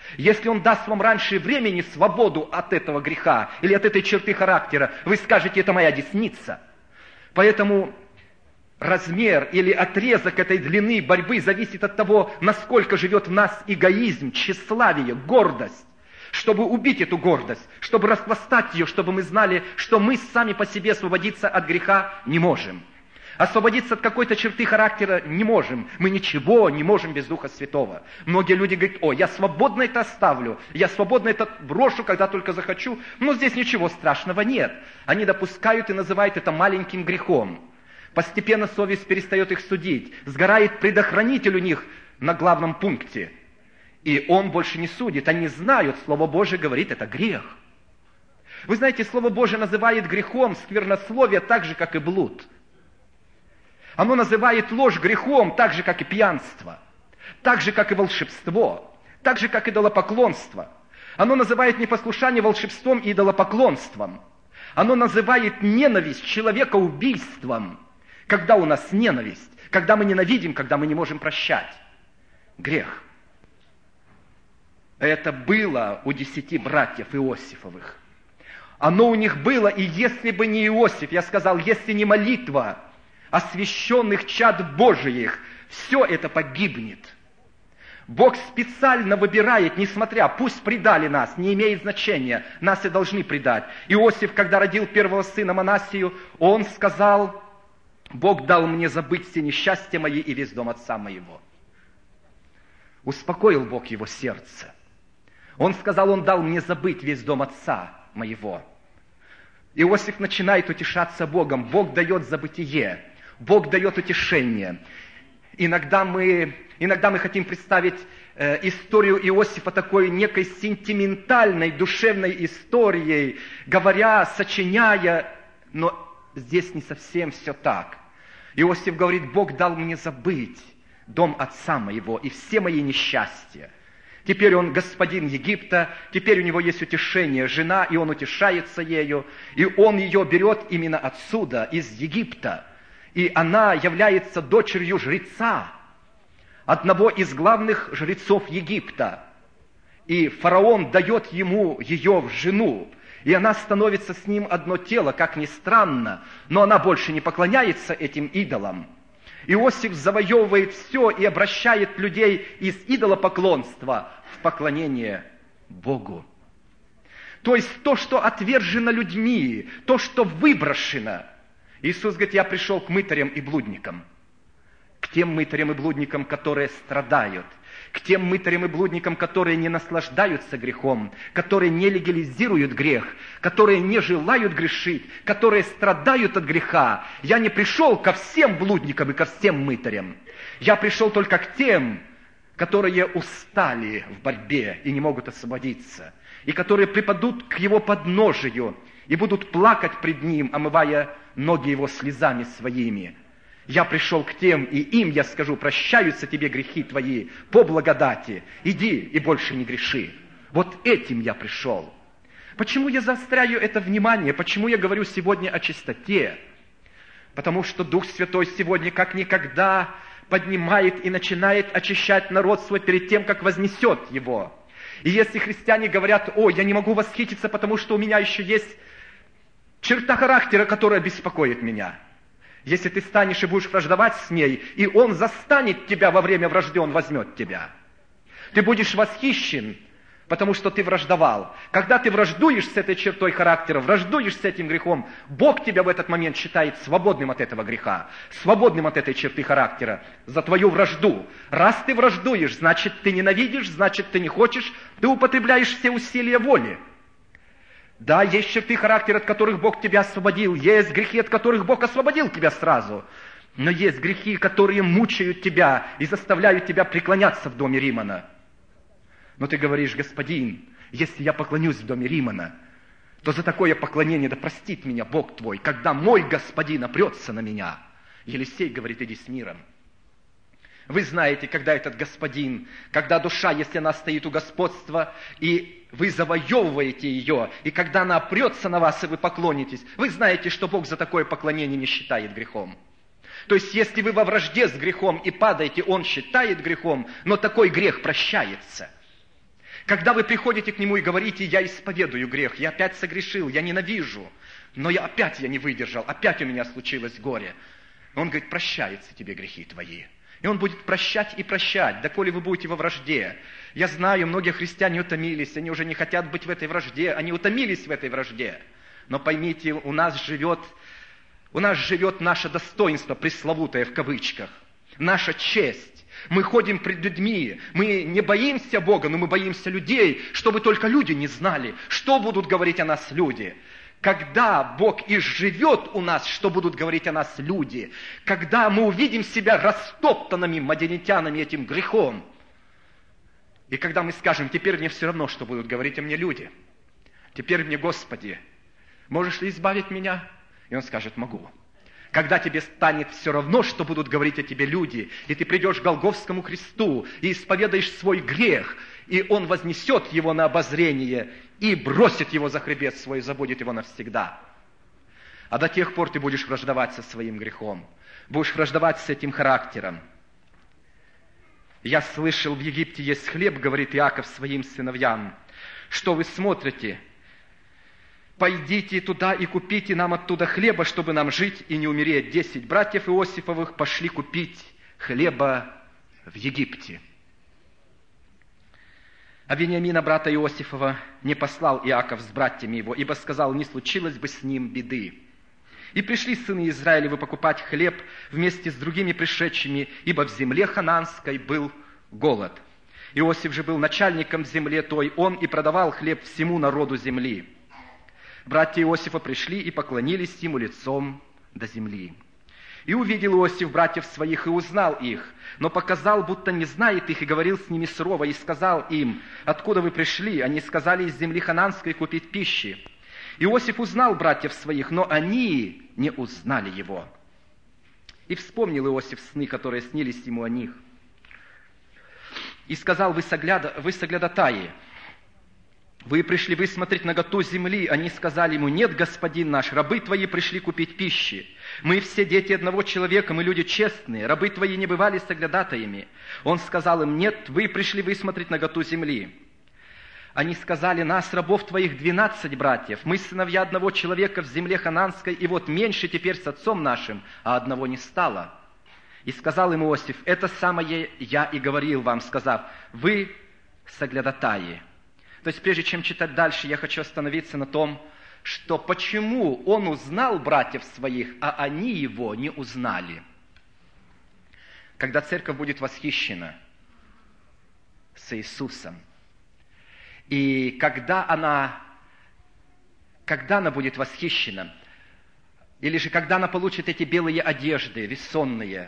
Если Он даст вам раньше времени свободу от этого греха или от этой черты характера, вы скажете, это моя десница. Поэтому размер или отрезок этой длины борьбы зависит от того, насколько живет в нас эгоизм, тщеславие, гордость. Чтобы убить эту гордость, чтобы распластать ее, чтобы мы знали, что мы сами по себе освободиться от греха не можем. Освободиться от какой-то черты характера не можем. Мы ничего не можем без Духа Святого. Многие люди говорят, о, я свободно это оставлю, я свободно это брошу, когда только захочу. Но здесь ничего страшного нет. Они допускают и называют это маленьким грехом. Постепенно совесть перестает их судить. Сгорает предохранитель у них на главном пункте. И он больше не судит. Они знают, Слово Божие говорит, это грех. Вы знаете, Слово Божие называет грехом сквернословие так же, как и блуд. Оно называет ложь грехом так же, как и пьянство, так же, как и волшебство, так же, как и идолопоклонство. Оно называет непослушание волшебством и идолопоклонством. Оно называет ненависть человека убийством, когда у нас ненависть, когда мы ненавидим, когда мы не можем прощать. Грех. Это было у десяти братьев Иосифовых. Оно у них было, и если бы не Иосиф, я сказал, если не молитва освященных чад Божиих, все это погибнет. Бог специально выбирает, несмотря, пусть предали нас, не имеет значения, нас и должны предать. Иосиф, когда родил первого сына Манассию, он сказал, Бог дал мне забыть все несчастья мои и весь дом отца моего. Успокоил Бог его сердце. Он сказал, он дал мне забыть весь дом отца моего. Иосиф начинает утешаться Богом. Бог дает забытие. Бог дает утешение. Иногда мы, иногда мы хотим представить э, историю Иосифа такой некой сентиментальной, душевной историей, говоря, сочиняя, но здесь не совсем все так. Иосиф говорит, Бог дал мне забыть дом отца моего и все мои несчастья. Теперь он господин Египта, теперь у него есть утешение, жена, и он утешается ею, и он ее берет именно отсюда, из Египта. И она является дочерью жреца, одного из главных жрецов Египта. И фараон дает ему ее в жену, и она становится с ним одно тело, как ни странно, но она больше не поклоняется этим идолам. Иосиф завоевывает все и обращает людей из идолопоклонства в поклонение Богу. То есть то, что отвержено людьми, то, что выброшено. Иисус говорит, я пришел к мытарям и блудникам, к тем мытарям и блудникам, которые страдают, к тем мытарям и блудникам, которые не наслаждаются грехом, которые не легализируют грех, которые не желают грешить, которые страдают от греха. Я не пришел ко всем блудникам и ко всем мытарям. Я пришел только к тем, которые устали в борьбе и не могут освободиться, и которые припадут к его подножию и будут плакать пред ним, омывая ноги его слезами своими. Я пришел к тем, и им я скажу, прощаются тебе грехи твои по благодати. Иди и больше не греши. Вот этим я пришел. Почему я заостряю это внимание? Почему я говорю сегодня о чистоте? Потому что Дух Святой сегодня как никогда поднимает и начинает очищать народ свой перед тем, как вознесет его. И если христиане говорят, о, я не могу восхититься, потому что у меня еще есть черта характера, которая беспокоит меня. Если ты станешь и будешь враждовать с ней, и он застанет тебя во время вражды, он возьмет тебя. Ты будешь восхищен, потому что ты враждовал. Когда ты враждуешь с этой чертой характера, враждуешь с этим грехом, Бог тебя в этот момент считает свободным от этого греха, свободным от этой черты характера за твою вражду. Раз ты враждуешь, значит, ты ненавидишь, значит, ты не хочешь, ты употребляешь все усилия воли. Да, есть черты характера, от которых Бог тебя освободил, есть грехи, от которых Бог освободил тебя сразу, но есть грехи, которые мучают тебя и заставляют тебя преклоняться в доме Римана. Но ты говоришь, господин, если я поклонюсь в доме Римана, то за такое поклонение да простит меня Бог твой, когда мой господин опрется на меня. Елисей говорит, иди с миром. Вы знаете, когда этот господин, когда душа, если она стоит у господства, и вы завоевываете ее, и когда она опрется на вас, и вы поклонитесь, вы знаете, что Бог за такое поклонение не считает грехом. То есть, если вы во вражде с грехом и падаете, Он считает грехом, но такой грех прощается. Когда вы приходите к Нему и говорите: я исповедую грех, я опять согрешил, я ненавижу, но я опять я не выдержал, опять у меня случилось горе. Он говорит: прощаются тебе грехи твои. И Он будет прощать и прощать, доколе вы будете во вражде. Я знаю, многие христиане утомились, они уже не хотят быть в этой вражде, они утомились в этой вражде. Но поймите, у нас живет, у нас живет наше достоинство, пресловутое в кавычках, наша честь. Мы ходим пред людьми, мы не боимся Бога, но мы боимся людей, чтобы только люди не знали, что будут говорить о нас люди. Когда Бог изживет у нас, что будут говорить о нас люди, когда мы увидим себя растоптанными мадианитянами этим грехом, и когда мы скажем: теперь мне все равно, что будут говорить о мне люди, теперь мне, Господи, можешь ли избавить меня? И Он скажет: могу. Когда тебе станет все равно, что будут говорить о тебе люди, и ты придешь к Голгофскому кресту и исповедаешь свой грех, и Он вознесет его на обозрение и бросит его за хребет свой, и забудет его навсегда. А до тех пор ты будешь враждовать со своим грехом, будешь враждовать с этим характером. Я слышал, в Египте есть хлеб, говорит Иаков своим сыновьям. Что вы смотрите? Пойдите туда и купите нам оттуда хлеба, чтобы нам жить и не умереть. Десять братьев Иосифовых пошли купить хлеба в Египте. А Вениамина, брата Иосифова, не послал Иаков с братьями его, ибо сказал: не случилось бы с ним беды. И пришли сыны Израилевы покупать хлеб вместе с другими пришедшими, ибо в земле хананской был голод. Иосиф же был начальником в земле той, он и продавал хлеб всему народу земли. Братья Иосифа пришли и поклонились ему лицом до земли. И увидел Иосиф братьев своих и узнал их, но показал, будто не знает их, и говорил с ними сурово, и сказал им: откуда вы пришли? Они сказали: из земли хананской купить пищи. Иосиф узнал братьев своих, но они не узнали его. И вспомнил Иосиф сны, которые снились ему о них. И сказал: вы, согляда, вы соглядатаи, вы пришли высмотреть наготу земли. Они сказали ему: нет, господин наш, рабы твои пришли купить пищи. Мы все дети одного человека, мы люди честные, рабы твои не бывали соглядатаями. Он сказал им: нет, вы пришли высмотреть наготу земли. Они сказали: нас, рабов твоих, двенадцать братьев, мы сыновья одного человека в земле хананской, и вот меньше теперь с отцом нашим, а одного не стало. И сказал им Иосиф: это самое я и говорил вам, сказав: вы соглядатаи. То есть, прежде чем читать дальше, я хочу остановиться на том, что почему он узнал братьев своих, а они его не узнали. Когда церковь будет восхищена с Иисусом, и когда она, когда она будет восхищена, или же когда она получит эти белые одежды, весонные,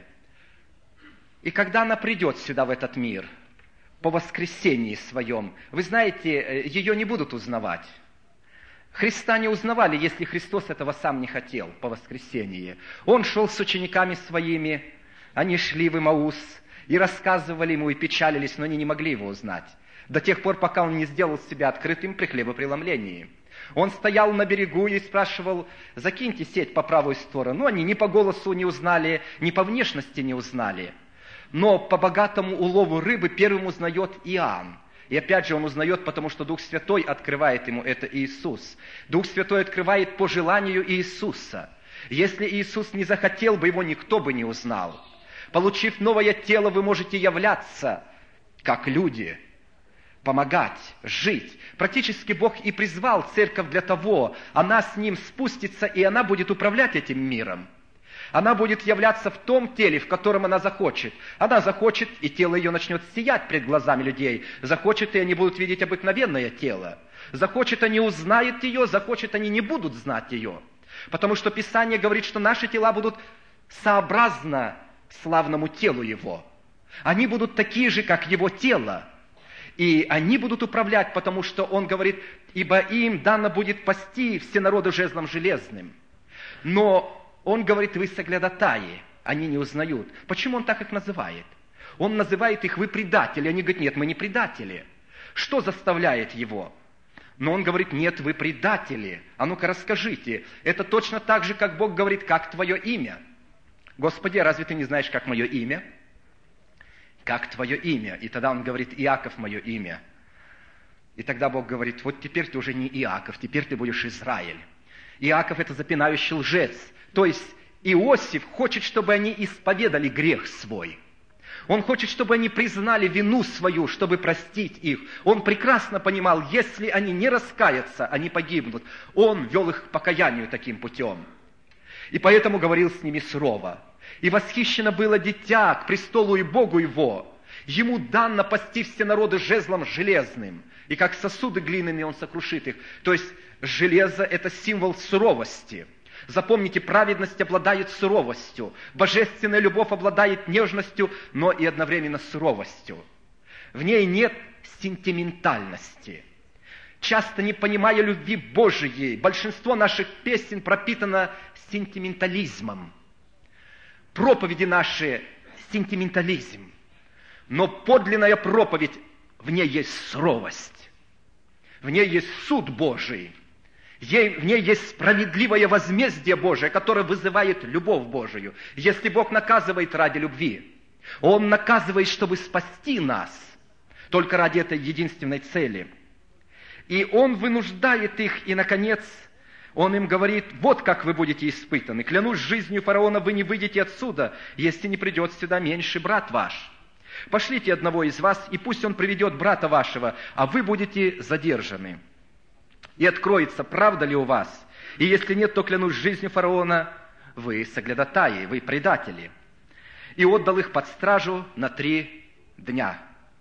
и когда она придет сюда, в этот мир, по воскресении своем, вы знаете, ее не будут узнавать. Христа не узнавали, если Христос этого сам не хотел по воскресении. Он шел с учениками своими, они шли в Имаус и рассказывали ему, и печалились, но они не могли его узнать. До тех пор, пока он не сделал себя открытым при хлебопреломлении. Он стоял на берегу и спрашивал: закиньте сеть по правую сторону. Но они ни по голосу не узнали, ни по внешности не узнали. Но по богатому улову рыбы первым узнает Иоанн. И опять же он узнает, потому что Дух Святой открывает ему это Иисус. Дух Святой открывает по желанию Иисуса. Если Иисус не захотел бы, его никто бы не узнал. Получив новое тело, вы можете являться как люди, помогать, жить. Практически Бог и призвал церковь для того, она с Ним спустится, и она будет управлять этим миром. Она будет являться в том теле, в котором она захочет. Она захочет, и тело ее начнет сиять пред глазами людей. Захочет, и они будут видеть обыкновенное тело. Захочет, они узнают ее, захочет, они не будут знать ее. Потому что Писание говорит, что наши тела будут сообразно славному телу Его. Они будут такие же, как Его тело. И они будут управлять, потому что Он говорит: ибо им дано будет пасти все народы жезлом железным. Но Он говорит: вы соглядатаи, они не узнают. Почему Он так их называет? Он называет их: вы предатели. Они говорят: нет, мы не предатели. Что заставляет Его? Но Он говорит: нет, вы предатели. А ну-ка расскажите. Это точно так же, как Бог говорит: как твое имя? Господи, разве ты не знаешь, как мое имя? Как твое имя? И тогда Он говорит: Иаков мое имя. И тогда Бог говорит: вот теперь ты уже не Иаков, теперь ты будешь Израиль. Иаков – это запинающий лжец. То есть Иосиф хочет, чтобы они исповедали грех свой. Он хочет, чтобы они признали вину свою, чтобы простить их. Он прекрасно понимал, если они не раскаятся, они погибнут. Он вел их к покаянию таким путем. И поэтому говорил с ними сурово. «И восхищено было дитя к престолу и Богу его. Ему дано пасти все народы жезлом железным, и как сосуды глиняные он сокрушит их». То есть железо – это символ суровости. Запомните, праведность обладает суровостью, божественная любовь обладает нежностью, но и одновременно суровостью. В ней нет сентиментальности. Часто, не понимая любви Божией, большинство наших песен пропитано сентиментализмом. Проповеди наши – сентиментализм. Но подлинная проповедь, в ней есть суровость, в ней есть суд Божий. В ней есть справедливое возмездие Божие, которое вызывает любовь Божию. Если Бог наказывает ради любви, Он наказывает, чтобы спасти нас, только ради этой единственной цели. И Он вынуждает их, и, наконец, Он им говорит: вот как вы будете испытаны. Клянусь жизнью фараона, вы не выйдете отсюда, если не придет сюда меньший брат ваш. Пошлите одного из вас, и пусть он приведет брата вашего, а вы будете задержаны. И откроется, правда ли у вас. И если нет, то клянусь жизнью фараона, вы соглядатаи, вы предатели. И отдал их под стражу на три дня.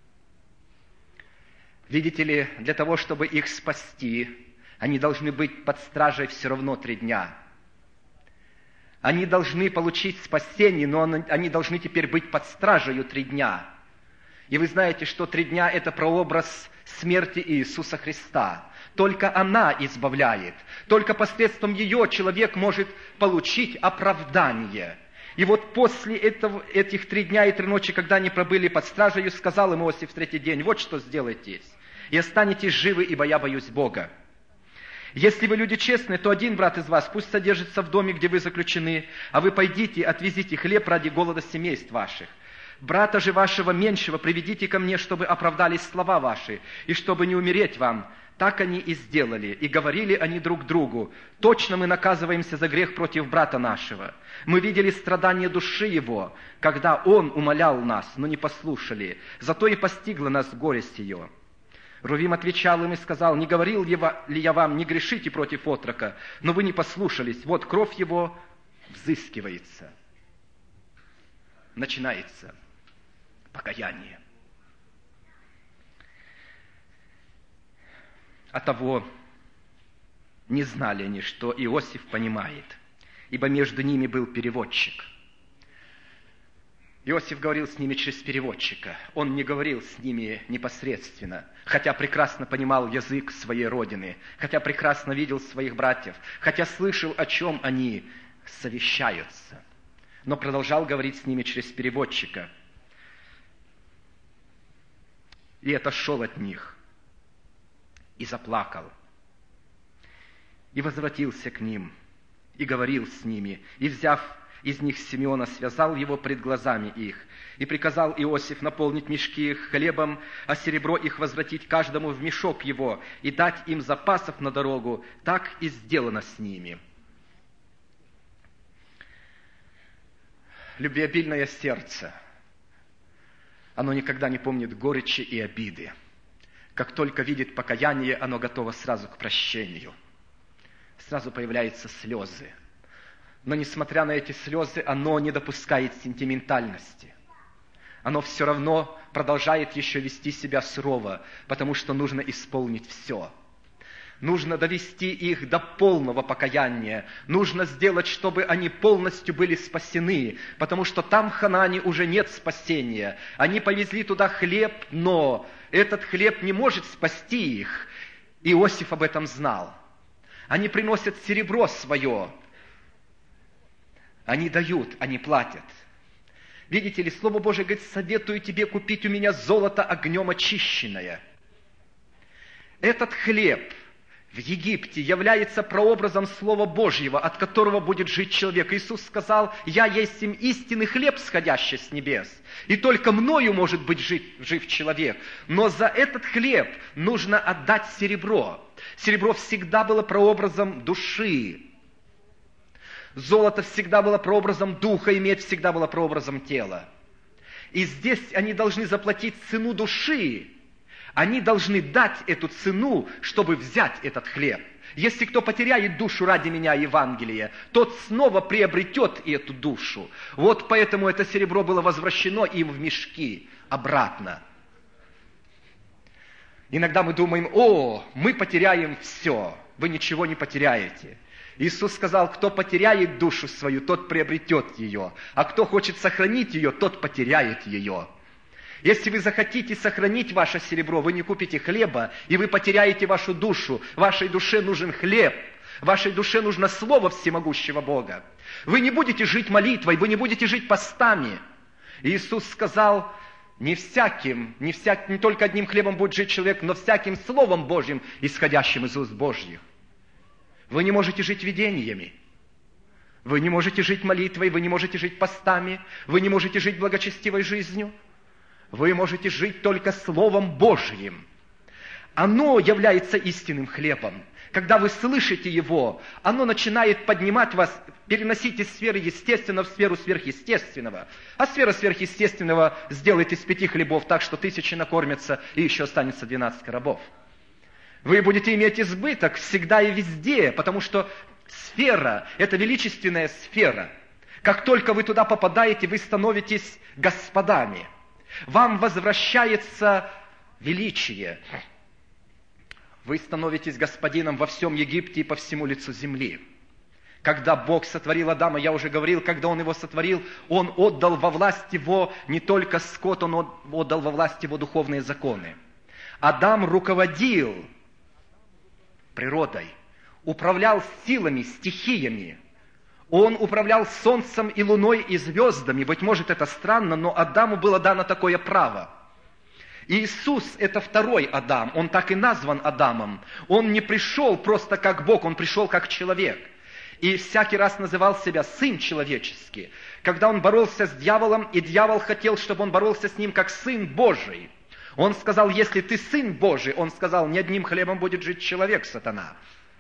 Видите ли, для того, чтобы их спасти, они должны быть под стражей все равно три дня. Они должны получить спасение, но они должны теперь быть под стражей три дня. И вы знаете, что три дня – это прообраз смерти Иисуса Христа. Только она избавляет. Только посредством ее человек может получить оправдание. И вот после этого, этих три дня и три ночи, когда они пробыли под стражей, сказал им Иосиф в третий день: вот что сделайтесь, и останетесь живы, ибо я боюсь Бога. Если вы люди честные, то один брат из вас пусть содержится в доме, где вы заключены, а вы пойдите, отвезите хлеб ради голода семейств ваших. Брата же вашего меньшего приведите ко мне, чтобы оправдались слова ваши, и чтобы не умереть вам. Так они и сделали, и говорили они друг другу: точно мы наказываемся за грех против брата нашего. Мы видели страдания души его, когда он умолял нас, но не послушали. Зато и постигла нас горесть ее. Рувим отвечал им и сказал: не говорил ли я вам, не грешите против отрока, но вы не послушались, вот кровь его взыскивается. Начинается покаяние. А того не знали они, что Иосиф понимает, ибо между ними был переводчик. Иосиф говорил с ними через переводчика. Он не говорил с ними непосредственно, хотя прекрасно понимал язык своей родины, хотя прекрасно видел своих братьев, хотя слышал, о чем они совещаются, но продолжал говорить с ними через переводчика. И отошел от них, и заплакал, и возвратился к ним, и говорил с ними, и, взяв из них Симеона, связал его пред глазами их, и приказал Иосиф наполнить мешки их хлебом, а серебро их возвратить каждому в мешок его, и дать им запасов на дорогу. Так и сделано с ними. Любвеобильное сердце, оно никогда не помнит горечи и обиды. Как только видит покаяние, оно готово сразу к прощению. Сразу появляются слезы. Но, несмотря на эти слезы, оно не допускает сентиментальности. Оно все равно продолжает еще вести себя сурово, потому что нужно исполнить все. Нужно довести их до полного покаяния. Нужно сделать, чтобы они полностью были спасены, потому что там, в Ханаане, уже нет спасения. Они повезли туда хлеб, но этот хлеб не может спасти их. Иосиф об этом знал. Они приносят серебро свое. Они дают, они платят. Видите ли, Слово Божие говорит: советую тебе купить у меня золото огнем очищенное. Этот хлеб в Египте является прообразом Слова Божьего, от которого будет жить человек. Иисус сказал: «Я есть им истинный хлеб, сходящий с небес, и только мною может быть жив, жив человек». Но за этот хлеб нужно отдать серебро. Серебро всегда было прообразом души. Золото всегда было прообразом духа, и медь всегда была прообразом тела. И здесь они должны заплатить цену души. Они должны дать эту цену, чтобы взять этот хлеб. Если кто потеряет душу ради меня, Евангелия, тот снова приобретет эту душу. Вот поэтому это серебро было возвращено им в мешки обратно. Иногда мы думаем: о, мы потеряем все. Вы ничего не потеряете. Иисус сказал: кто потеряет душу свою, тот приобретет ее. А кто хочет сохранить ее, тот потеряет ее. Если вы захотите сохранить ваше серебро, вы не купите хлеба, и вы потеряете вашу душу. Вашей душе нужен хлеб. Вашей душе нужно Слово всемогущего Бога. Вы не будете жить молитвой, вы не будете жить постами. Иисус сказал: не всяким, не, всяк, не только одним хлебом будет жить человек, но всяким Словом Божьим, исходящим из уст Божьих. Вы не можете жить видениями. Вы не можете жить молитвой, вы не можете жить постами, вы не можете жить благочестивой жизнью. Вы можете жить только Словом Божьим. Оно является истинным хлебом. Когда вы слышите его, оно начинает поднимать вас, переносить из сферы естественного в сферу сверхъестественного. А сфера сверхъестественного сделает из пяти хлебов так, что тысячи накормятся, и еще останется двенадцать рабов. Вы будете иметь избыток всегда и везде, потому что сфера – это величественная сфера. Как только вы туда попадаете, вы становитесь господами. Вам возвращается величие. Вы становитесь господином во всем Египте и по всему лицу земли. Когда Бог сотворил Адама, я уже говорил, когда Он его сотворил, Он отдал во власть его не только скот, Он отдал во власть его духовные законы. Адам руководил природой, управлял силами, стихиями. Он управлял солнцем и луной и звездами. Быть может, это странно, но Адаму было дано такое право. Иисус – это второй Адам. Он так и назван Адамом. Он не пришел просто как Бог, Он пришел как человек. И всякий раз называл себя Сын Человеческий. Когда Он боролся с дьяволом, и дьявол хотел, чтобы Он боролся с ним как Сын Божий. Он сказал: если ты Сын Божий, Он сказал: не одним хлебом будет жить человек, сатана.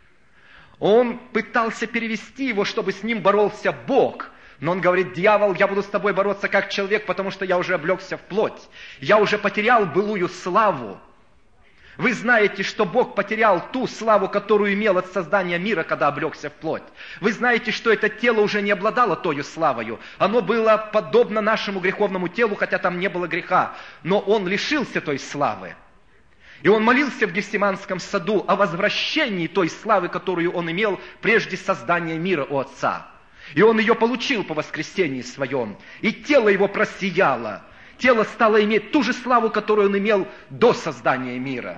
Он пытался перевести его, чтобы с ним боролся Бог. Но он говорит: дьявол, я буду с тобой бороться как человек, потому что я уже облегся в плоть. Я уже потерял былую славу. Вы знаете, что Бог потерял ту славу, которую имел от создания мира, когда облегся в плоть. Вы знаете, что это тело уже не обладало тою славою. Оно было подобно нашему греховному телу, хотя там не было греха. Но он лишился той славы. И он молился в Гефсиманском саду о возвращении той славы, которую он имел прежде создания мира у Отца. И он ее получил по воскресении своем. И тело его просияло. Тело стало иметь ту же славу, которую он имел до создания мира.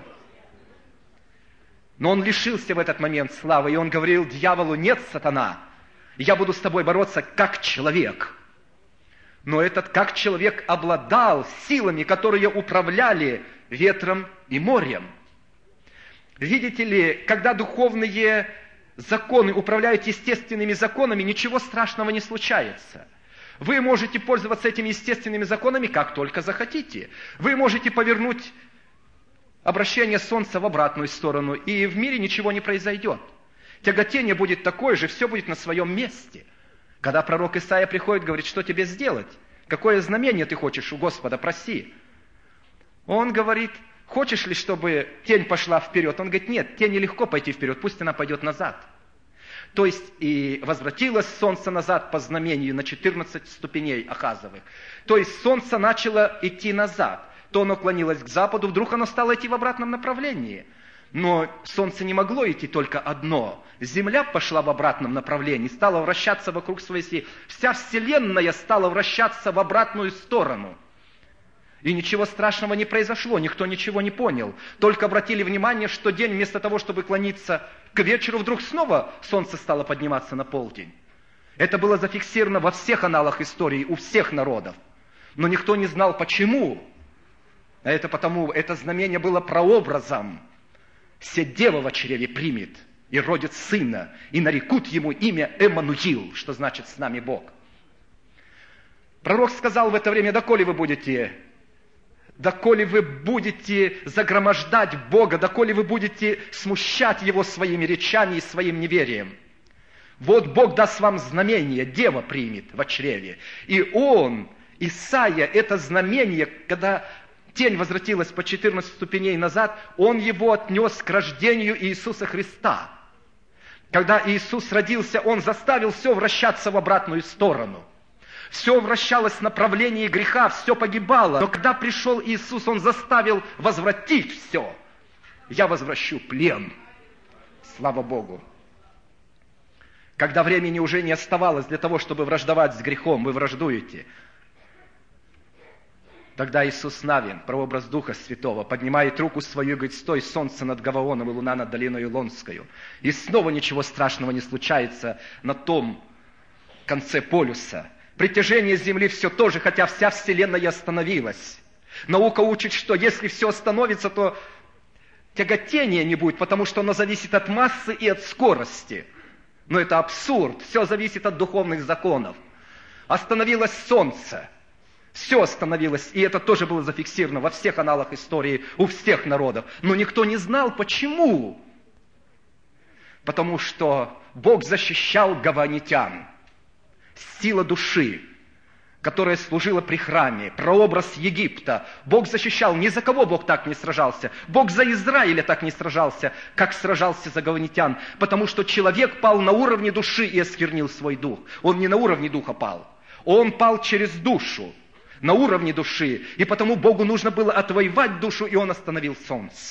Но он лишился в этот момент славы, и он говорил дьяволу: нет, сатана, я буду с тобой бороться как человек. Но этот как человек обладал силами, которые управляли ветром и морем. Видите ли, когда духовные законы управляют естественными законами, ничего страшного не случается. Вы можете пользоваться этими естественными законами как только захотите. Вы можете повернуть обращение Солнца в обратную сторону, и в мире ничего не произойдет. Тяготение будет такое же, все будет на своем месте. Когда пророк Исаия приходит, говорит: что тебе сделать? Какое знамение ты хочешь у Господа, проси. Он говорит: хочешь ли, чтобы тень пошла вперед? Он говорит: нет, тени легко пойти вперед, пусть она пойдет назад. То есть и возвратилось солнце назад по знамению на четырнадцать ступеней Ахазовых. То есть солнце начало идти назад. То оно клонилось к западу, вдруг оно стало идти в обратном направлении. Но солнце не могло идти только одно. Земля пошла в обратном направлении, стала вращаться вокруг своей оси. Вся вселенная стала вращаться в обратную сторону. И ничего страшного не произошло, никто ничего не понял. Только обратили внимание, что день вместо того, чтобы клониться к вечеру, вдруг снова солнце стало подниматься на полдень. Это было зафиксировано во всех аналах истории, у всех народов. Но никто не знал, почему. А это потому, это знамение было прообразом се дева во чреве примет и родит сына, и нарекут ему имя Эммануил, что значит «с нами Бог». Пророк сказал в это время: «Доколе вы будете, доколе вы будете загромождать Бога, доколе вы будете смущать Его своими речами и своим неверием. Вот Бог даст вам знамение, дева примет во чреве». И Он, Исаия, это знамение, когда тень возвратилась по четырнадцать ступеней назад, он его отнес к рождению Иисуса Христа. Когда Иисус родился, Он заставил все вращаться в обратную сторону. Все вращалось в направлении греха, все погибало. Но когда пришел Иисус, Он заставил возвратить все. Я возвращу плен. Слава Богу. Когда времени уже не оставалось для того, чтобы враждовать с грехом, вы враждуете. Тогда Иисус Навин, прообраз Духа Святого, поднимает руку свою и говорит: «Стой, солнце над Гаваоном и луна над долиной Илонскою». И снова ничего страшного не случается на том конце полюса. Притяжение Земли все то же, хотя вся Вселенная остановилась. Наука учит, что если все остановится, то тяготения не будет, потому что оно зависит от массы и от скорости. Но это абсурд, все зависит от духовных законов. Остановилось Солнце. Все остановилось, и это тоже было зафиксировано во всех аналах истории, у всех народов. Но никто не знал, почему. Потому что Бог защищал гаванитян. Сила души, которая служила при храме, прообраз Египта. Бог защищал. Ни за кого Бог так не сражался. Бог за Израиля так не сражался, как сражался за гаванитян. Потому что человек пал на уровне души и осквернил свой дух. Он не на уровне духа пал. Он пал через душу. На уровне души, и потому Богу нужно было отвоевать душу, и Он остановил солнце.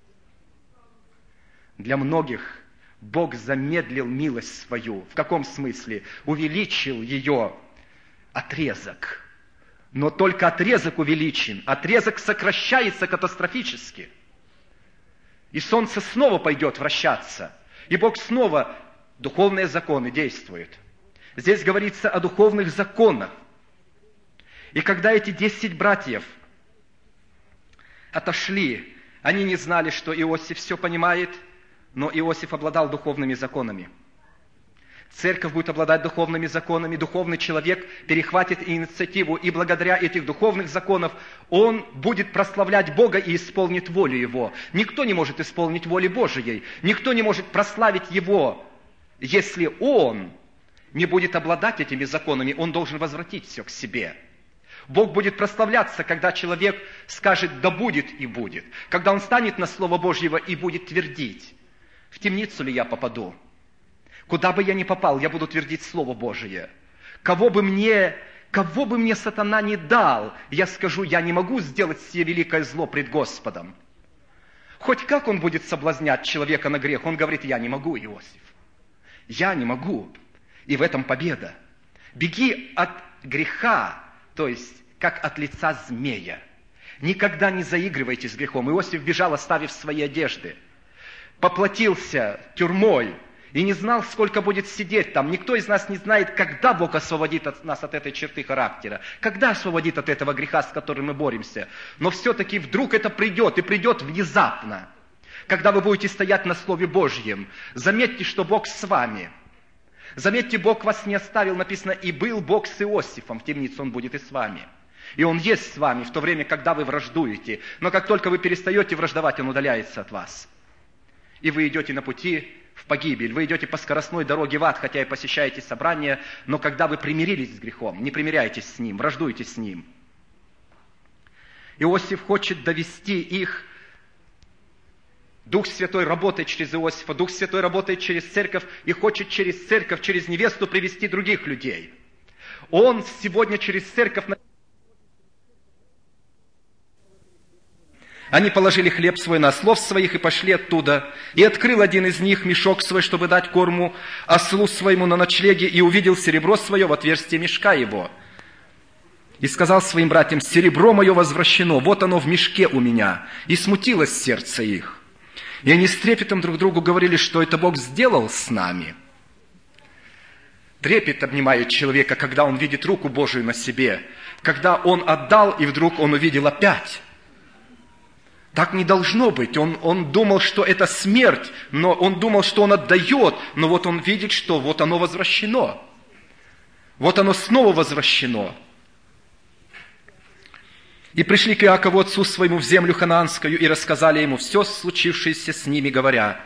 Для многих Бог замедлил милость свою. В каком смысле? Увеличил ее отрезок. Но только отрезок увеличен. Отрезок сокращается катастрофически. И солнце снова пойдет вращаться. И Бог снова, духовные законы действуют. Здесь говорится о духовных законах. И когда эти десять братьев отошли, они не знали, что Иосиф все понимает, но Иосиф обладал духовными законами. Церковь будет обладать духовными законами, духовный человек перехватит инициативу, и благодаря этих духовных законов он будет прославлять Бога и исполнит волю Его. Никто не может исполнить воли Божией, никто не может прославить Его, если он не будет обладать этими законами, он должен возвратить все к себе. Бог будет прославляться, когда человек скажет «да будет» и будет. Когда он станет на Слово Божьего и будет твердить: в темницу ли я попаду? Куда бы я ни попал, я буду твердить Слово Божие. Кого бы мне, кого бы мне сатана не дал, я скажу: я не могу сделать сие великое зло пред Господом. Хоть как он будет соблазнять человека на грех, он говорит: я не могу, Иосиф. Я не могу. И в этом победа. Беги от греха, то есть, как от лица змея. Никогда не заигрывайте с грехом. Иосиф бежал, оставив свои одежды. Поплатился тюрьмой и не знал, сколько будет сидеть там. Никто из нас не знает, когда Бог освободит от нас от этой черты характера. Когда освободит от этого греха, с которым мы боремся. Но все-таки вдруг это придет, и придет внезапно. Когда вы будете стоять на Слове Божьем, заметьте, что Бог с вами. Заметьте, Бог вас не оставил, написано: и был Бог с Иосифом в темнице, Он будет и с вами. И Он есть с вами в то время, когда вы враждуете. Но как только вы перестаете враждовать, Он удаляется от вас. И вы идете на пути в погибель. Вы идете по скоростной дороге в ад, хотя и посещаете собрания, но когда вы примирились с грехом, не примиряйтесь с ним, враждуете с ним. Иосиф хочет довести их. Дух Святой работает через Иосифа, Дух Святой работает через церковь и хочет через церковь, через невесту привести других людей. Он сегодня через церковь... Они положили хлеб свой на ослов своих и пошли оттуда. И открыл один из них мешок свой, чтобы дать корму ослу своему на ночлеге, и увидел серебро свое в отверстии мешка его. И сказал своим братьям: серебро мое возвращено, вот оно в мешке у меня. И смутилось сердце их. И они с трепетом друг другу говорили, что это Бог сделал с нами. Трепет обнимает человека, когда он видит руку Божию на себе. Когда он отдал, и вдруг он увидел опять. Так не должно быть. Он, он думал, что это смерть, но он думал, что он отдает, но вот он видит, что вот оно возвращено. Вот оно снова возвращено. И пришли к Иакову, отцу своему, в землю ханаанскую, и рассказали ему все случившееся с ними, говоря: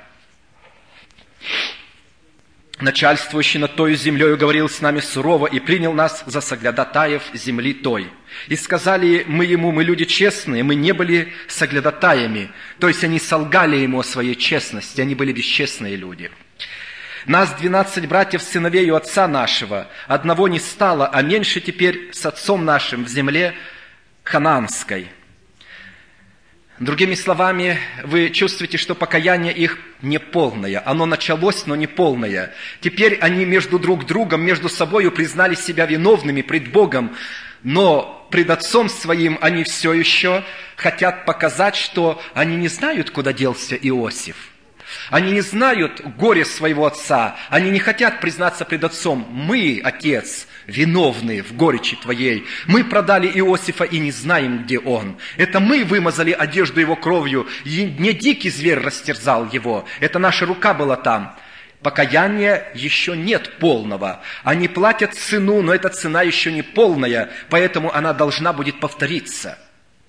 начальствующий над той землею говорил с нами сурово и принял нас за соглядатаев земли той. И сказали мы ему: мы люди честные, мы не были соглядатаями. То есть они солгали ему о своей честности, они были бесчестные люди. Нас двенадцать братьев сыновей у отца нашего, одного не стало, а меньше теперь с отцом нашим в земле ханаанской. Другими словами, вы чувствуете, что покаяние их неполное. Оно началось, но не полное. Теперь они между друг другом, между собою признали себя виновными пред Богом, но пред отцом своим они все еще хотят показать, что они не знают, куда делся Иосиф. Они не знают горе своего отца. Они не хотят признаться пред отцом: мы, отец, виновны в горечи твоей. Мы продали Иосифа и не знаем, где он. Это мы вымазали одежду его кровью. И не дикий зверь растерзал его. Это наша рука была там. Покаяния еще нет полного. Они платят цену, но эта цена еще не полная, поэтому она должна будет повториться.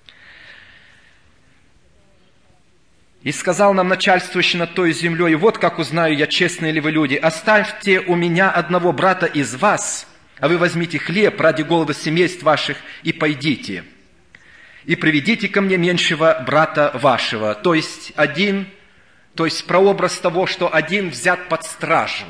И сказал нам начальствующий над той землей: вот как узнаю я, честные ли вы люди. Оставьте у меня одного брата из вас, а вы возьмите хлеб ради голода семейств ваших и пойдите. И приведите ко мне меньшего брата вашего. То есть один, то есть прообраз того, что один взят под стражу.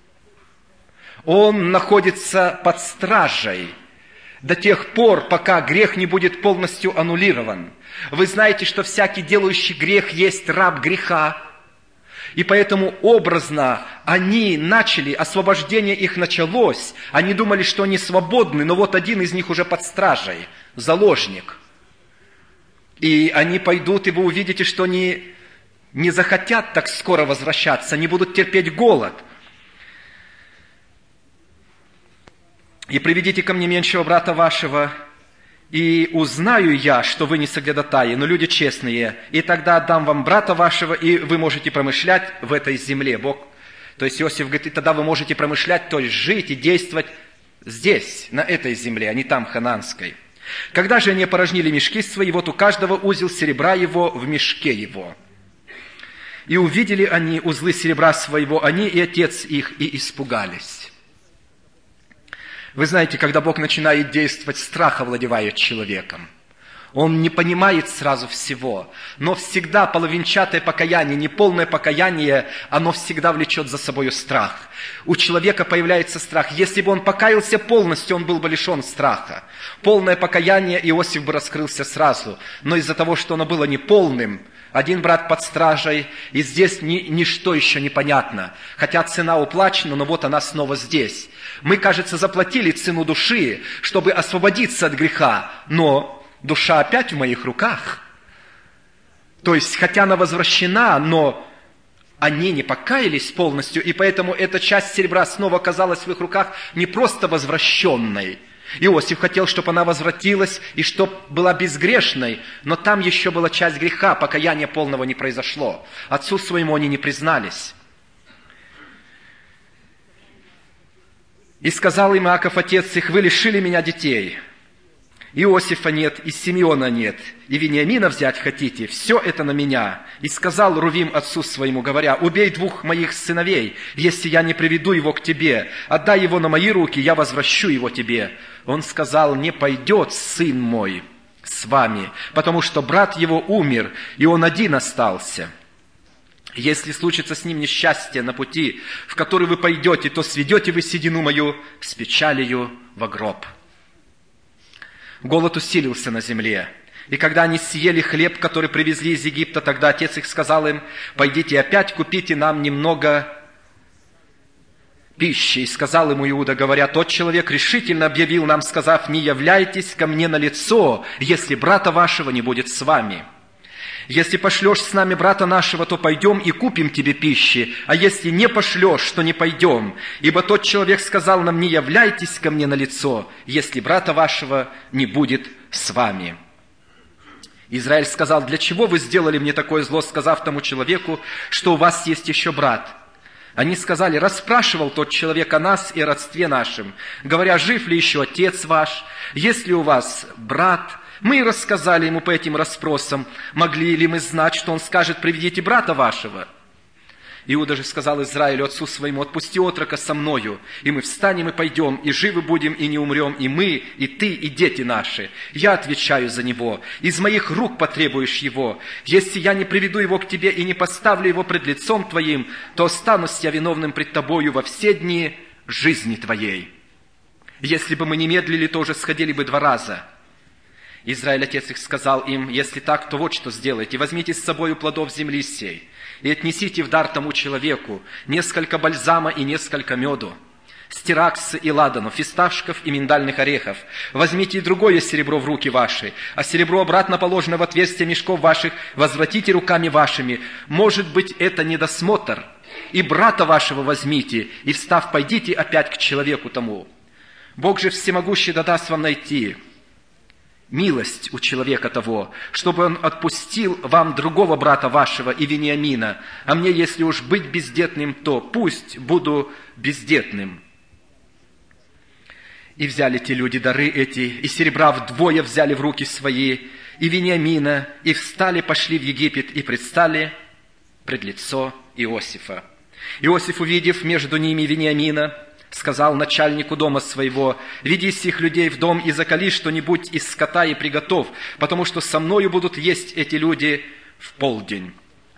Он находится под стражей до тех пор, пока грех не будет полностью аннулирован. Вы знаете, что всякий делающий грех есть раб греха. И поэтому образно они начали, освобождение их началось. Они думали, что они свободны, но вот один из них уже под стражей, заложник. И они пойдут, и вы увидите, что они не захотят так скоро возвращаться, они будут терпеть голод. И приведите ко мне меньшего брата вашего, и узнаю я, что вы не соглядатаи, но люди честные, и тогда отдам вам брата вашего, и вы можете промышлять в этой земле. Бог, то есть Иосиф говорит: и тогда вы можете промышлять, то есть жить и действовать здесь, на этой земле, а не там, ханаанской. Когда же они опорожнили мешки свои, вот у каждого узел серебра его в мешке его. И увидели они узлы серебра своего, они и отец их, и испугались. Вы знаете, когда Бог начинает действовать, страх овладевает человеком. Он не понимает сразу всего, но всегда половинчатое покаяние, неполное покаяние, оно всегда влечет за собой страх. У человека появляется страх. Если бы он покаялся полностью, он был бы лишен страха. Полное покаяние Иосиф бы раскрылся сразу, но из-за того, что оно было неполным, один брат под стражей, и здесь ни, ничто еще не понятно. Хотя цена уплачена, но вот она снова здесь. Мы, кажется, заплатили цену души, чтобы освободиться от греха, но душа опять в моих руках. То есть, хотя она возвращена, но они не покаялись полностью, и поэтому эта часть серебра снова оказалась в их руках не просто возвращенной. Иосиф хотел, чтобы она возвратилась и чтобы была безгрешной, но там еще была часть греха, покаяния полного не произошло. Отцу своему они не признались. И сказал им Иаков, отец их: вы лишили меня детей. Иосифа нет, и Симеона нет, и Вениамина взять хотите, все это на меня. И сказал Рувим отцу своему, говоря: убей двух моих сыновей, если я не приведу его к тебе, отдай его на мои руки, я возвращу его тебе. Он сказал: не пойдет сын мой с вами, потому что брат его умер, и он один остался. Если случится с ним несчастье на пути, в который вы пойдете, то сведете вы седину мою с печалью во гроб. Голод усилился на земле. И когда они съели хлеб, который привезли из Египта, тогда отец их сказал им: пойдите опять купите нам немного пищи. И сказал ему Иуда, говоря: тот человек решительно объявил нам, сказав: не являйтесь ко мне на лицо, если брата вашего не будет с вами. Если пошлешь с нами брата нашего, то пойдем и купим тебе пищи, а если не пошлешь, то не пойдем. Ибо тот человек сказал нам: не являйтесь ко мне на лицо, если брата вашего не будет с вами. Израиль сказал: «Для чего вы сделали мне такое зло, сказав тому человеку, что у вас есть еще брат?» Они сказали: «Расспрашивал тот человек о нас и о родстве нашем, говоря, жив ли еще отец ваш, есть ли у вас брат?» Мы рассказали ему по этим расспросам. Могли ли мы знать, что он скажет: «Приведите брата вашего»?» Иуда же сказал Израилю, отцу своему: «Отпусти отрока со мною, и мы встанем и пойдем, и живы будем, и не умрем, и мы, и ты, и дети наши. Я отвечаю за него. Из моих рук потребуешь его. Если я не приведу его к тебе и не поставлю его пред лицом твоим, то останусь я виновным пред тобою во все дни жизни твоей. Если бы мы не медлили, то уже сходили бы два раза». Израиль, отец их, сказал им: «Если так, то вот что сделайте. Возьмите с собою плодов земли сей, и отнесите в дар тому человеку несколько бальзама и несколько меду, стиракса и ладану, фисташков и миндальных орехов. Возьмите и другое серебро в руки ваши, а серебро обратно положено в отверстие мешков ваших, возвратите руками вашими. Может быть, это недосмотр. И брата вашего возьмите, и, встав, пойдите опять к человеку тому. Бог же всемогущий да даст вам найти милость у человека того, чтобы он отпустил вам другого брата вашего и Вениамина, а мне, если уж быть бездетным, то пусть буду бездетным». И взяли те люди дары эти, и серебра вдвое взяли в руки свои, и Вениамина, и встали, пошли в Египет, и предстали пред лицо Иосифа. Иосиф, увидев между ними Вениамина, сказал начальнику дома своего: «Веди сих людей в дом и закали что-нибудь из скота и приготовь, потому что со мною будут есть эти люди в полдень».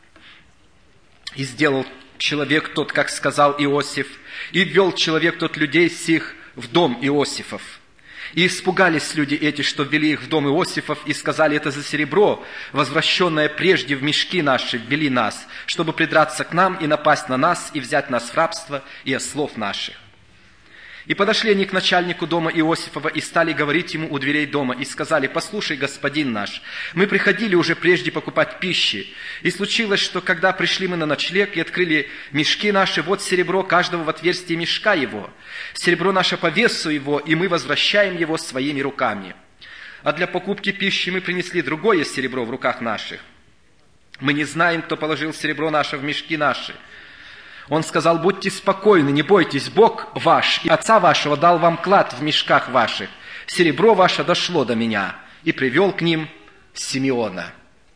И сделал человек тот, как сказал Иосиф, и ввел человек тот людей сих в дом Иосифов. И испугались люди эти, что ввели их в дом Иосифов, и сказали: «Это за серебро, возвращенное прежде в мешки наши, ввели нас, чтобы придраться к нам и напасть на нас, и взять нас в рабство и ослов наших». И подошли они к начальнику дома Иосифова и стали говорить ему у дверей дома, и сказали: «Послушай, господин наш, мы приходили уже прежде покупать пищи, и случилось, что когда пришли мы на ночлег и открыли мешки наши, вот серебро каждого в отверстии мешка его, серебро наше по весу его, и мы возвращаем его своими руками. А для покупки пищи мы принесли другое серебро в руках наших. Мы не знаем, кто положил серебро наше в мешки наши». Он сказал: «Будьте спокойны, не бойтесь, Бог ваш и отца вашего дал вам клад в мешках ваших. Серебро ваше дошло до меня». И привел к ним Симеона.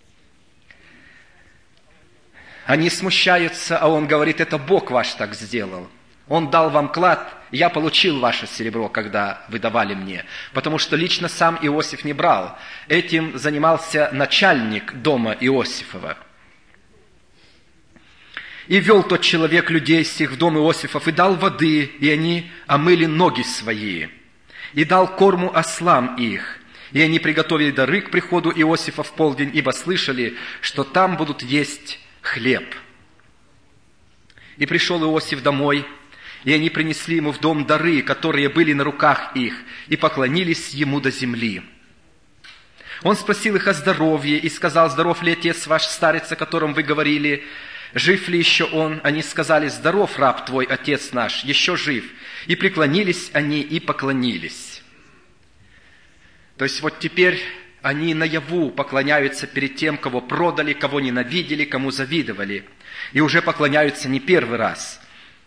Они смущаются, а он говорит: «Это Бог ваш так сделал. Он дал вам клад, я получил ваше серебро, когда вы давали мне». Потому что лично сам Иосиф не брал. Этим занимался начальник дома Иосифова. И вел тот человек людей сих в дом Иосифов, и дал воды, и они омыли ноги свои, и дал корму ослам их, и они приготовили дары к приходу Иосифа в полдень, ибо слышали, что там будут есть хлеб. И пришел Иосиф домой, и они принесли ему в дом дары, которые были на руках их, и поклонились ему до земли. Он спросил их о здоровье, и сказал: «Здоров ли отец ваш, старец, о котором вы говорили? Жив ли еще он?» Они сказали: «Здоров, раб твой, отец наш, еще жив». И преклонились они и поклонились. То есть вот теперь они наяву поклоняются перед тем, кого продали, кого ненавидели, кому завидовали. И уже поклоняются не первый раз.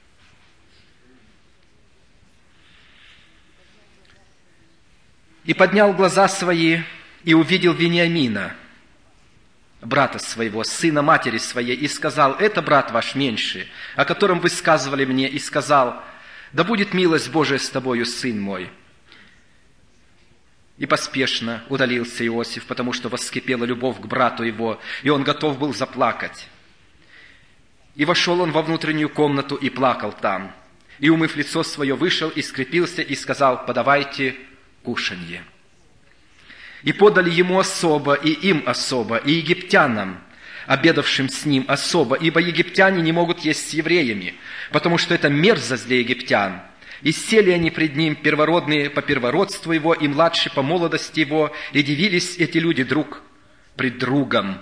«И поднял глаза свои, и увидел Вениамина, брата своего, сына матери своей, и сказал: это брат ваш меньший, о котором вы сказывали мне, и сказал: да будет милость Божия с тобою, сын мой. И поспешно удалился Иосиф, потому что воскипела любовь к брату его, и он готов был заплакать. И вошел он во внутреннюю комнату и плакал там. И, умыв лицо свое, вышел и скрепился, и сказал: подавайте кушанье. И подали ему особо, и им особо, и египтянам, обедавшим с ним особо, ибо египтяне не могут есть с евреями, потому что это мерзость для египтян. И сели они пред ним, первородные по первородству его, и младшие по молодости его, и дивились эти люди друг пред другом.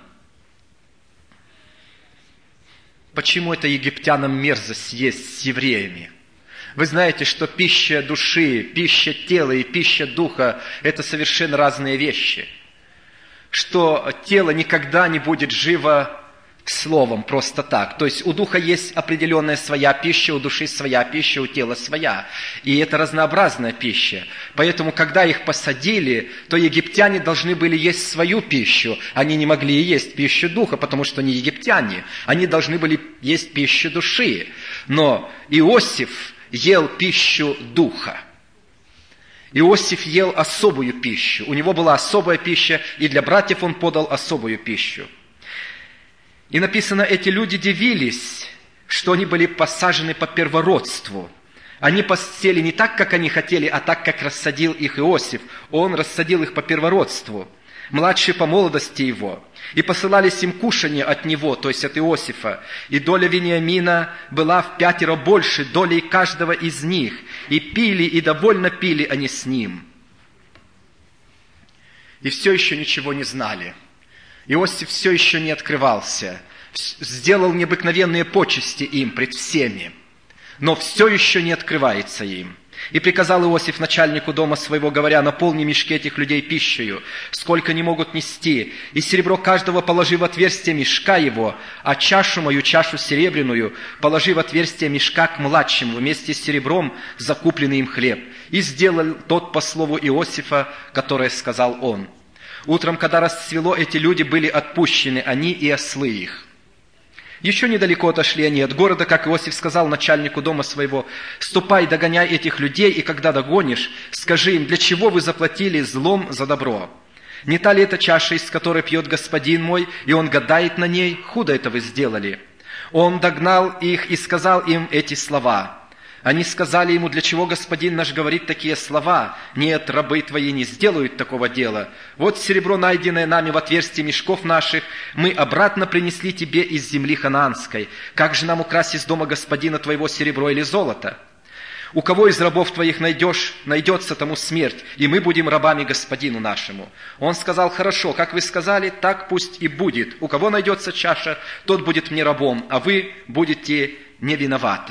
Почему это египтянам мерзость есть с евреями? Вы знаете, что пища души, пища тела и пища духа – это совершенно разные вещи. что тело никогда не будет живо словом просто так. То есть у духа есть определенная своя пища, у души своя пища, у тела своя. И это разнообразная пища. Поэтому, когда их посадили, то египтяне должны были есть свою пищу. Они не могли есть пищу духа, потому что они египтяне. Они должны были есть пищу души. Но Иосиф ел пищу духа. Иосиф ел особую пищу. У него была особая пища, и для братьев он подал особую пищу. И написано, эти люди дивились, что они были посажены по первородству. Они посели не так, как они хотели, а так, как рассадил их Иосиф. Он рассадил их по первородству, младшие по молодости его. И посылались им кушанье от него, то есть от Иосифа. И доля Вениамина была в пятеро больше долей каждого из них. И пили, и довольно пили они с ним. И все еще ничего не знали. Иосиф все еще не открывался, сделал необыкновенные почести им пред всеми, но все еще не открывается им. И приказал Иосиф начальнику дома своего, говоря, наполни мешки этих людей пищею, сколько не могут нести, и серебро каждого положи в отверстие мешка его, а чашу мою, чашу серебряную, положи в отверстие мешка к младшему, вместе с серебром закупленный им хлеб. И сделал тот по слову Иосифа, которое сказал он. Утром, когда расцвело, эти люди были отпущены, они и ослы их. Еще недалеко отошли они от города, как Иосиф сказал начальнику дома своего, «Ступай, догоняй этих людей, и когда догонишь, скажи им, для чего вы заплатили злом за добро? Не та ли это чаша, из которой пьет господин мой, и он гадает на ней? Худо это вы сделали». Он догнал их и сказал им эти слова. Они сказали ему, для чего господин наш говорит такие слова? Нет, рабы твои не сделают такого дела. Вот серебро, найденное нами в отверстии мешков наших, мы обратно принесли тебе из земли ханаанской. Как же нам украсть из дома господина твоего серебро или золото? У кого из рабов твоих найдешь, найдется тому смерть, и мы будем рабами господину нашему. Он сказал, хорошо, как вы сказали, так пусть и будет. У кого найдется чаша, тот будет мне рабом, а вы будете не виноваты.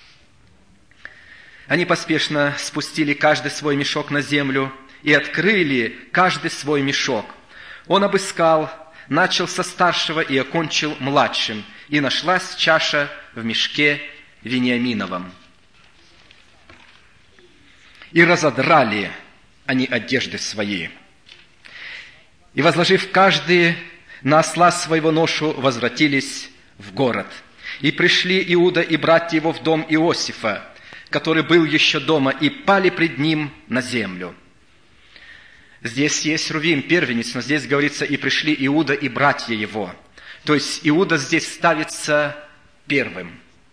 Они поспешно спустили каждый свой мешок на землю и открыли каждый свой мешок. Он обыскал, начал со старшего и окончил младшим, и нашлась чаша в мешке Вениаминовом. И разодрали они одежды свои. И, возложив каждый на осла своего ношу, возвратились в город. И пришли Иуда и братья его в дом Иосифа, который был еще дома, и пали пред ним на землю. Здесь есть Рувим, первенец, но здесь говорится, и пришли Иуда и братья его. То есть Иуда здесь ставится первым.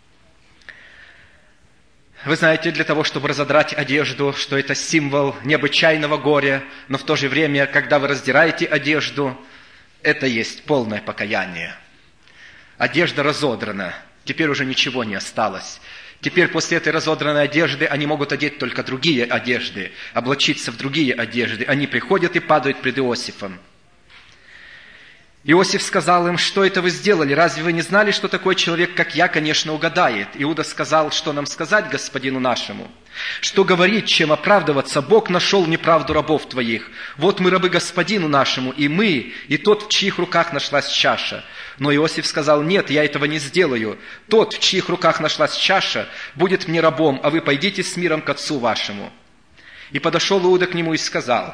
Вы знаете, для того, чтобы разодрать одежду, что это символ необычайного горя, но в то же время, когда вы раздираете одежду, это есть полное покаяние. Одежда разодрана, теперь уже ничего не осталось. Теперь после этой разодранной одежды они могут одеть только другие одежды, облачиться в другие одежды. Они приходят и падают пред Иосифом. Иосиф сказал им, что это вы сделали? Разве вы не знали, что такой человек, как я, конечно, угадает? Иуда сказал, что нам сказать господину нашему? Что говорить, чем оправдываться? Бог нашел неправду рабов твоих. Вот мы рабы господину нашему, и мы, и тот, в чьих руках нашлась чаша. Но Иосиф сказал, нет, я этого не сделаю. Тот, в чьих руках нашлась чаша, будет мне рабом, а вы пойдите с миром к отцу вашему. И подошел Иуда к нему и сказал,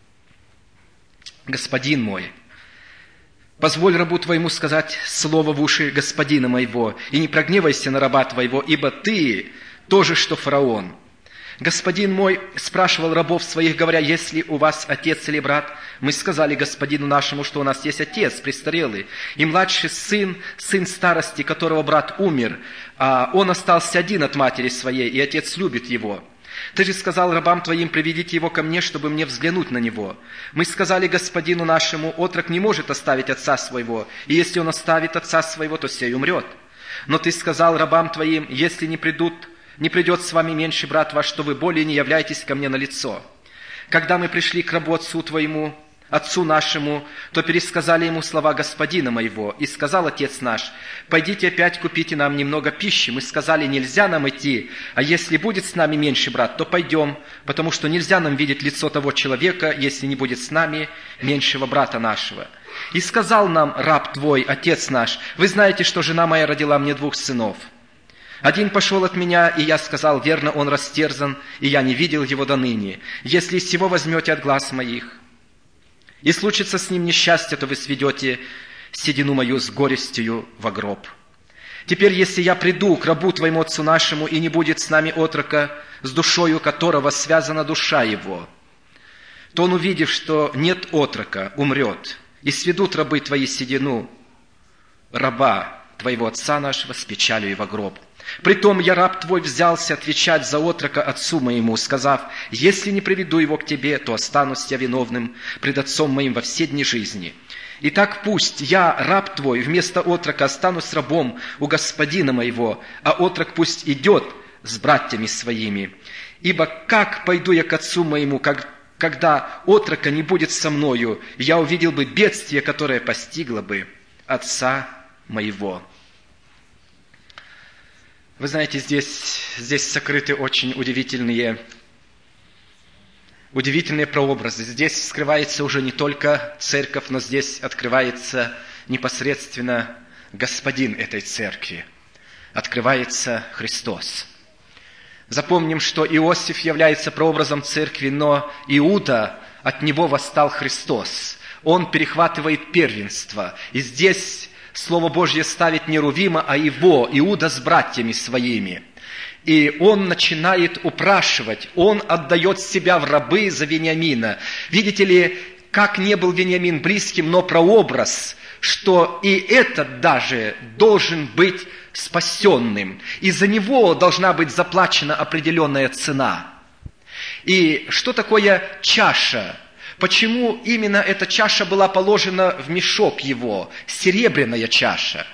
господин мой, позволь рабу твоему сказать слово в уши господина моего, и не прогневайся на раба твоего, ибо ты тоже, что фараон. Господин мой спрашивал рабов своих, говоря, есть ли у вас отец или брат? Мы сказали господину нашему, что у нас есть отец, престарелый, и младший сын, сын старости, которого брат умер, а он остался один от матери своей, и отец любит его. Ты же сказал рабам твоим, приведите его ко мне, чтобы мне взглянуть на него. Мы сказали господину нашему, отрок не может оставить отца своего, и если он оставит отца своего, то сей умрет. Но ты сказал рабам твоим, если не придут, не придет с вами меньший брат ваш, что вы более не являетесь ко мне на лицо. Когда мы пришли к рабу отцу твоему, отцу нашему, то пересказали ему слова господина моего. И сказал отец наш: пойдите опять купите нам немного пищи. Мы сказали: нельзя нам идти, а если будет с нами меньший брат, то пойдем, потому что нельзя нам видеть лицо того человека, если не будет с нами меньшего брата нашего. И сказал нам раб твой, отец наш: вы знаете, что жена моя родила мне двух сынов. Один пошел от меня, и я сказал: верно, он растерзан, и я не видел его до ныне. Если из всего возьмете от глаз моих, и случится с ним несчастье, то вы сведете седину мою с горестью во гроб. Теперь, если я приду к рабу твоему отцу нашему, и не будет с нами отрока, с душою которого связана душа его, то он, увидев, что нет отрока, умрет, и сведут рабы твои седину раба твоего отца нашего с печалью и во гроб. Притом я, раб твой, взялся отвечать за отрока отцу моему, сказав: если не приведу его к тебе, то останусь я виновным пред отцом моим во все дни жизни. Итак, пусть я, раб твой, вместо отрока останусь рабом у господина моего, а отрок пусть идет с братьями своими. Ибо как пойду я к отцу моему, как, когда отрока не будет со мною, я увидел бы бедствие, которое постигло бы отца моего». Вы знаете, здесь, здесь сокрыты очень удивительные, удивительные прообразы. Здесь скрывается уже не только церковь, но здесь открывается непосредственно Господин этой церкви. Открывается Христос. Запомним, что Иосиф является прообразом церкви, но Иуда, от него восстал Христос. Он перехватывает первенство. И здесь Слово Божье ставит не Рувима, а его, Иуда с братьями своими. И он начинает упрашивать, он отдает себя в рабы за Вениамина. Видите ли, как не был Вениамин близким, но прообраз, что и этот даже должен быть спасенным. И за него должна быть заплачена определенная цена. И что такое чаша? Почему именно эта чаша была положена в мешок его? Серебряная чаша.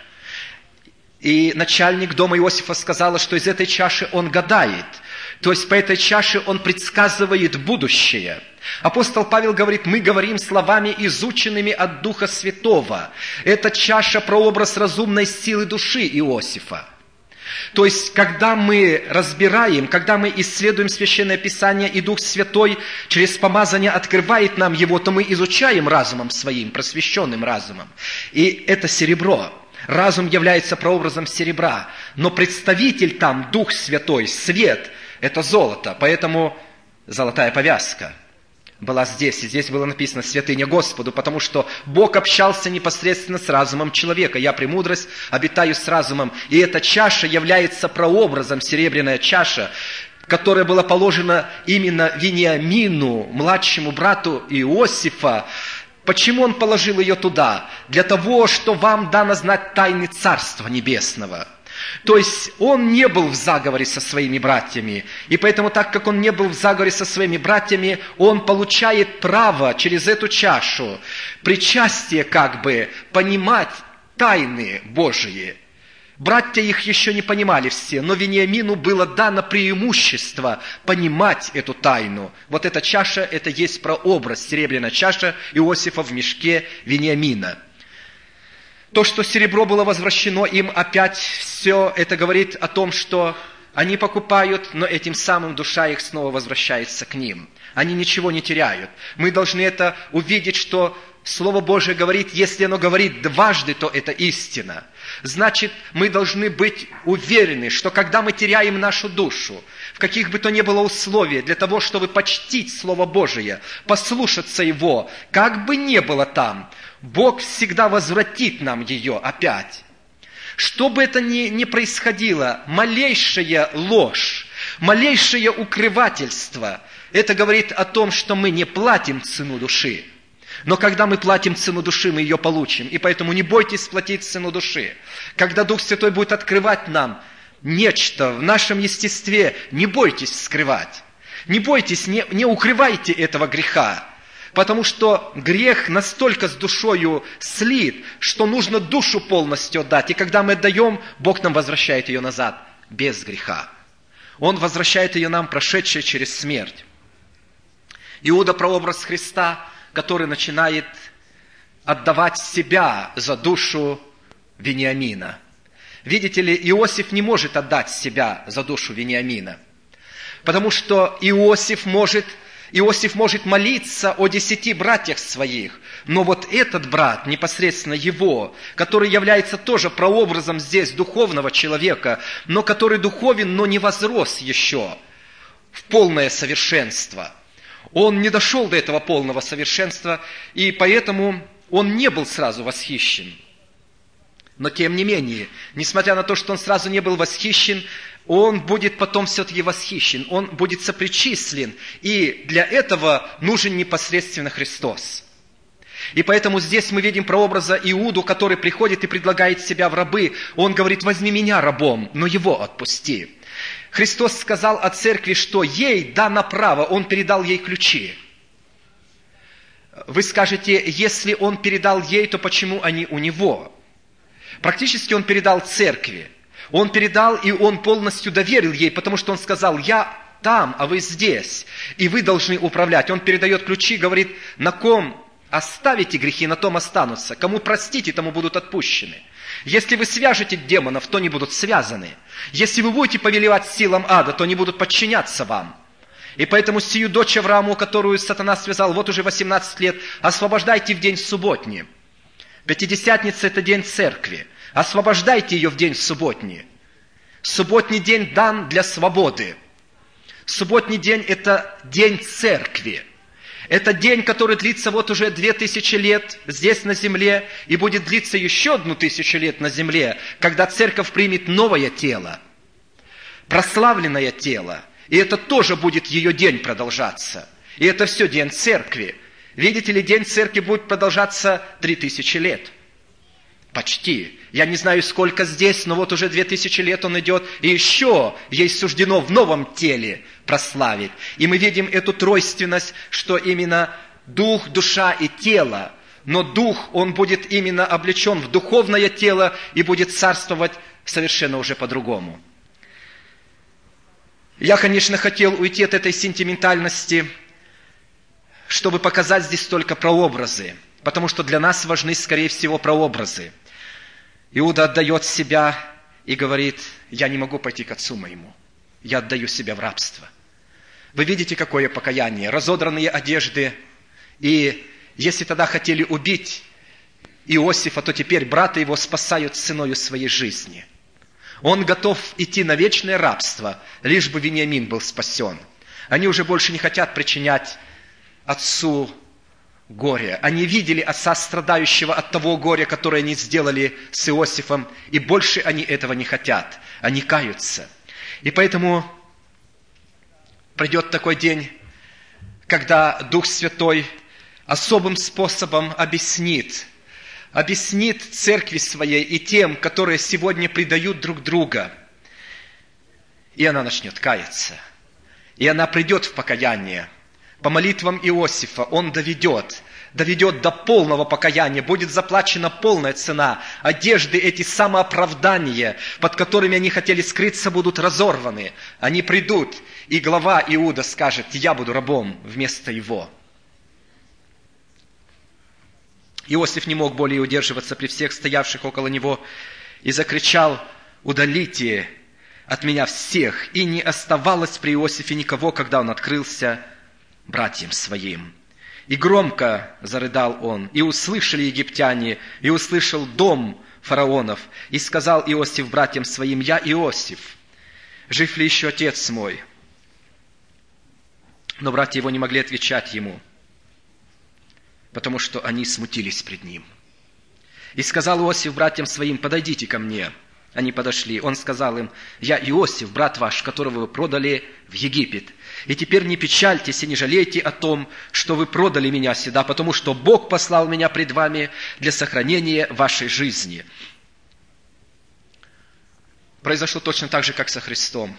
И начальник дома Иосифа сказал, что из этой чаши он гадает. То есть по этой чаше он предсказывает будущее. Апостол Павел говорит: мы говорим словами, изученными от Духа Святого. Эта чаша – прообраз разумной силы души Иосифа. То есть, когда мы разбираем, когда мы исследуем Священное Писание, и Дух Святой через помазание открывает нам его, то мы изучаем разумом своим, просвещенным разумом. И это серебро. Разум является прообразом серебра. Но представитель там, Дух Святой, свет – это золото. Поэтому золотая повязка была здесь. И здесь было написано «Святыня Господу», потому что Бог общался непосредственно с разумом человека. «Я, премудрость, обитаю с разумом». И эта чаша является прообразом, серебряная чаша, которая была положена именно Вениамину, младшему брату Иосифа. Почему он положил ее туда? Для того, что вам дано знать тайны Царства Небесного. То есть он не был в заговоре со своими братьями. И поэтому, так как он не был в заговоре со своими братьями, он получает право через эту чашу, причастие как бы, понимать тайны Божии. Братья их еще не понимали все, но Вениамину было дано преимущество понимать эту тайну. Вот эта чаша, это есть прообраз, серебряная чаша Иосифа в мешке Вениамина. То, что серебро было возвращено им, опять все это говорит о том, что они покупают, но этим самым душа их снова возвращается к ним. Они ничего не теряют. Мы должны это увидеть, что Слово Божие говорит, если оно говорит дважды, то это истина. Значит, мы должны быть уверены, что когда мы теряем нашу душу, в каких бы то ни было условиях, для того, чтобы почтить Слово Божие, послушаться Его, как бы ни было там, Бог всегда возвратит нам ее опять. Что бы это ни, ни происходило, малейшая ложь, малейшее укрывательство, это говорит о том, что мы не платим цену души. Но когда мы платим цену души, мы ее получим. И поэтому не бойтесь платить цену души. Когда Дух Святой будет открывать нам нечто в нашем естестве, не бойтесь скрывать. Не бойтесь, не, не укрывайте этого греха. Потому что грех настолько с душою слит, что нужно душу полностью отдать. И когда мы отдаем, Бог нам возвращает ее назад без греха. Он возвращает ее нам, прошедшей через смерть. Иуда – прообраз Христа, который начинает отдавать себя за душу Вениамина. Видите ли, Иосиф не может отдать себя за душу Вениамина, потому что Иосиф может, Иосиф может молиться о десяти братьях своих, но вот этот брат, непосредственно его, который является тоже прообразом здесь духовного человека, но который духовен, но не возрос еще в полное совершенство. Он не дошел до этого полного совершенства, и поэтому он не был сразу восхищен. Но тем не менее, несмотря на то, что он сразу не был восхищен, он будет потом все-таки восхищен, он будет сопричислен, и для этого нужен непосредственно Христос. И поэтому здесь мы видим прообраза Иуду, который приходит и предлагает себя в рабы. Он говорит: возьми меня рабом, но его отпусти. Христос сказал о церкви, что ей дано право, он передал ей ключи. Вы скажете, если он передал ей, то почему они у него? Практически он передал церкви. Он передал, и он полностью доверил ей, потому что он сказал: я там, а вы здесь, и вы должны управлять. Он передает ключи, говорит: на ком оставите грехи, на том останутся. Кому простите, тому будут отпущены. Если вы свяжете демонов, то они будут связаны. Если вы будете повелевать силам ада, то они будут подчиняться вам. И поэтому сию дочь Аврааму, которую сатана связал вот уже восемнадцать лет, освобождайте в день субботний. Пятидесятница – это день церкви. Освобождайте ее в день субботний. Субботний день дан для свободы. Субботний день – это день церкви. Это день, который длится вот уже две тысячи лет здесь на земле, и будет длиться еще одну тысячу лет на земле, когда церковь примет новое тело, прославленное тело. И это тоже будет ее день продолжаться. И это все день церкви. Видите ли, день церкви будет продолжаться три тысячи лет. Почти. Я не знаю, сколько здесь, но вот уже две тысячи лет он идет, и еще ей суждено в новом теле прославить. И мы видим эту тройственность, что именно дух, душа и тело, но дух, он будет именно облечен в духовное тело и будет царствовать совершенно уже по-другому. Я, конечно, хотел уйти от этой сентиментальности, чтобы показать здесь только прообразы, потому что для нас важны, скорее всего, прообразы. Иуда отдает себя и говорит: я не могу пойти к отцу моему, я отдаю себя в рабство. Вы видите, какое покаяние, разодранные одежды. И если тогда хотели убить Иосифа, то теперь брата его спасают ценою своей жизни. Он готов идти на вечное рабство, лишь бы Вениамин был спасен. Они уже больше не хотят причинять отцу горе. Они видели отца, страдающего от того горя, которое они сделали с Иосифом, и больше они этого не хотят. Они каются. И поэтому придет такой день, когда Дух Святой особым способом объяснит, объяснит церкви своей и тем, которые сегодня предают друг друга. И она начнет каяться. И она придет в покаяние. По молитвам Иосифа он доведет, доведет до полного покаяния, будет заплачена полная цена. Одежды эти самооправдания, под которыми они хотели скрыться, будут разорваны. Они придут, и глава Иуда скажет: я буду рабом вместо его. Иосиф не мог более удерживаться при всех стоявших около него и закричал: удалите от меня всех. И не оставалось при Иосифе никого, когда он открылся братьям своим. И громко зарыдал он, и услышали египтяне, и услышал дом фараонов. И сказал Иосиф братьям своим: я Иосиф, жив ли еще отец мой? Но братья его не могли отвечать ему, потому что они смутились пред ним. И сказал Иосиф братьям своим: подойдите ко мне. Они подошли. Он сказал им: я Иосиф, брат ваш, которого вы продали в Египет. И теперь не печальтесь и не жалейте о том, что вы продали меня сюда, потому что Бог послал меня пред вами для сохранения вашей жизни. Произошло точно так же, как со Христом.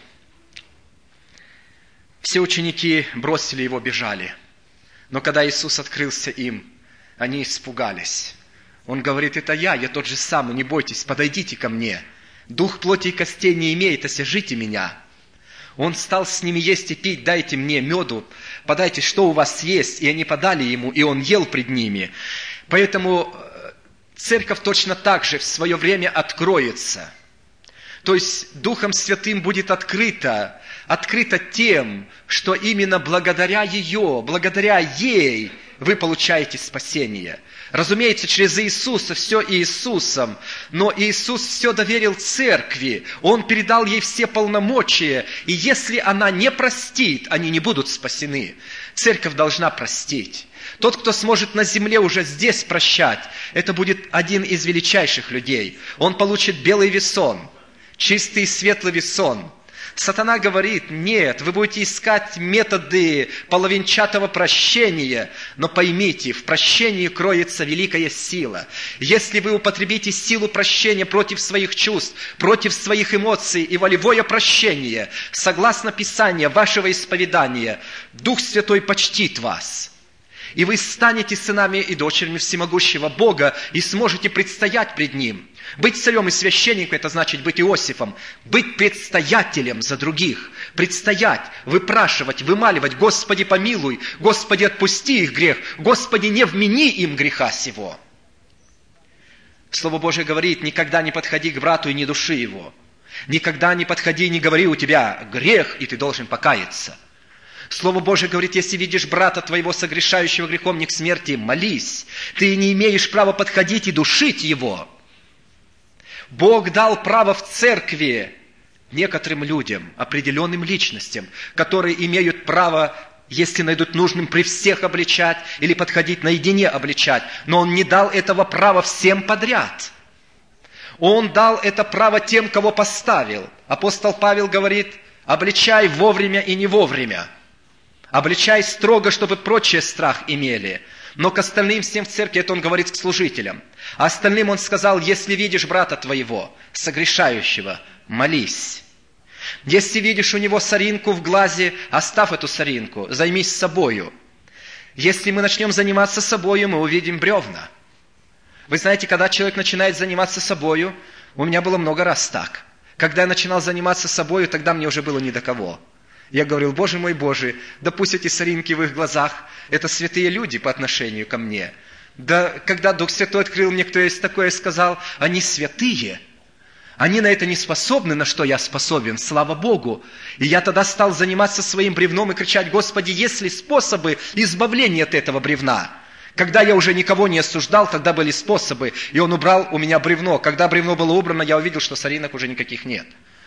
Все ученики бросили его, бежали. Но когда Иисус открылся им, они испугались. Он говорит: это я, я тот же самый, не бойтесь, подойдите ко мне. Дух плоти и костей не имеет, осяжите меня. Он стал с ними есть и пить, дайте мне меду, подайте, что у вас есть. И они подали ему, и он ел пред ними. Поэтому церковь точно так же в свое время откроется. То есть Духом Святым будет открыто, открыто тем, что именно благодаря ее, благодаря ей вы получаете спасение. Разумеется, через Иисуса все Иисусом, но Иисус все доверил церкви, Он передал ей все полномочия, и если она не простит, они не будут спасены. Церковь должна простить. Тот, кто сможет на земле уже здесь прощать, это будет один из величайших людей. Он получит белый весон, чистый и светлый весон. Сатана говорит: нет, вы будете искать методы половинчатого прощения, но поймите, в прощении кроется великая сила. Если вы употребите силу прощения против своих чувств, против своих эмоций и волевое прощение, согласно Писанию вашего исповедания, Дух Святой почтит вас. И вы станете сынами и дочерями всемогущего Бога и сможете предстоять пред Ним. Быть царем и священником – это значит быть Иосифом, быть предстоятелем за других, предстоять, выпрашивать, вымаливать: Господи, помилуй, Господи, отпусти их грех, Господи, не вмени им греха сего. Слово Божие говорит: никогда не подходи к брату и не души его. Никогда не подходи и не говори: у тебя грех, и ты должен покаяться. Слово Божие говорит: если видишь брата твоего согрешающего грехом не к смерти, молись. Ты не имеешь права подходить и душить его. Бог дал право в церкви некоторым людям, определенным личностям, которые имеют право, если найдут нужным, при всех обличать или подходить наедине обличать. Но Он не дал этого права всем подряд. Он дал это право тем, кого поставил. Апостол Павел говорит: обличай вовремя и не вовремя. Обличай строго, чтобы прочие страх имели. Но к остальным всем в церкви это он говорит к служителям. А остальным он сказал: если видишь брата твоего, согрешающего, молись. Если видишь у него соринку в глазе, оставь эту соринку, займись собою. Если мы начнем заниматься собою, мы увидим бревна. Вы знаете, когда человек начинает заниматься собою, у меня было много раз так. Когда я начинал заниматься собою, тогда мне уже было ни до кого. Я говорил: Боже мой, Боже, да пусть эти соринки в их глазах – это святые люди по отношению ко мне. Да когда Дух Святой открыл мне, кто есть такое, сказал: они святые. Они на это не способны, на что я способен, слава Богу. И я тогда стал заниматься своим бревном и кричать: Господи, есть ли способы избавления от этого бревна? Когда я уже никого не осуждал, тогда были способы, и Он убрал у меня бревно. Когда бревно было убрано, я увидел, что соринок уже никаких нет.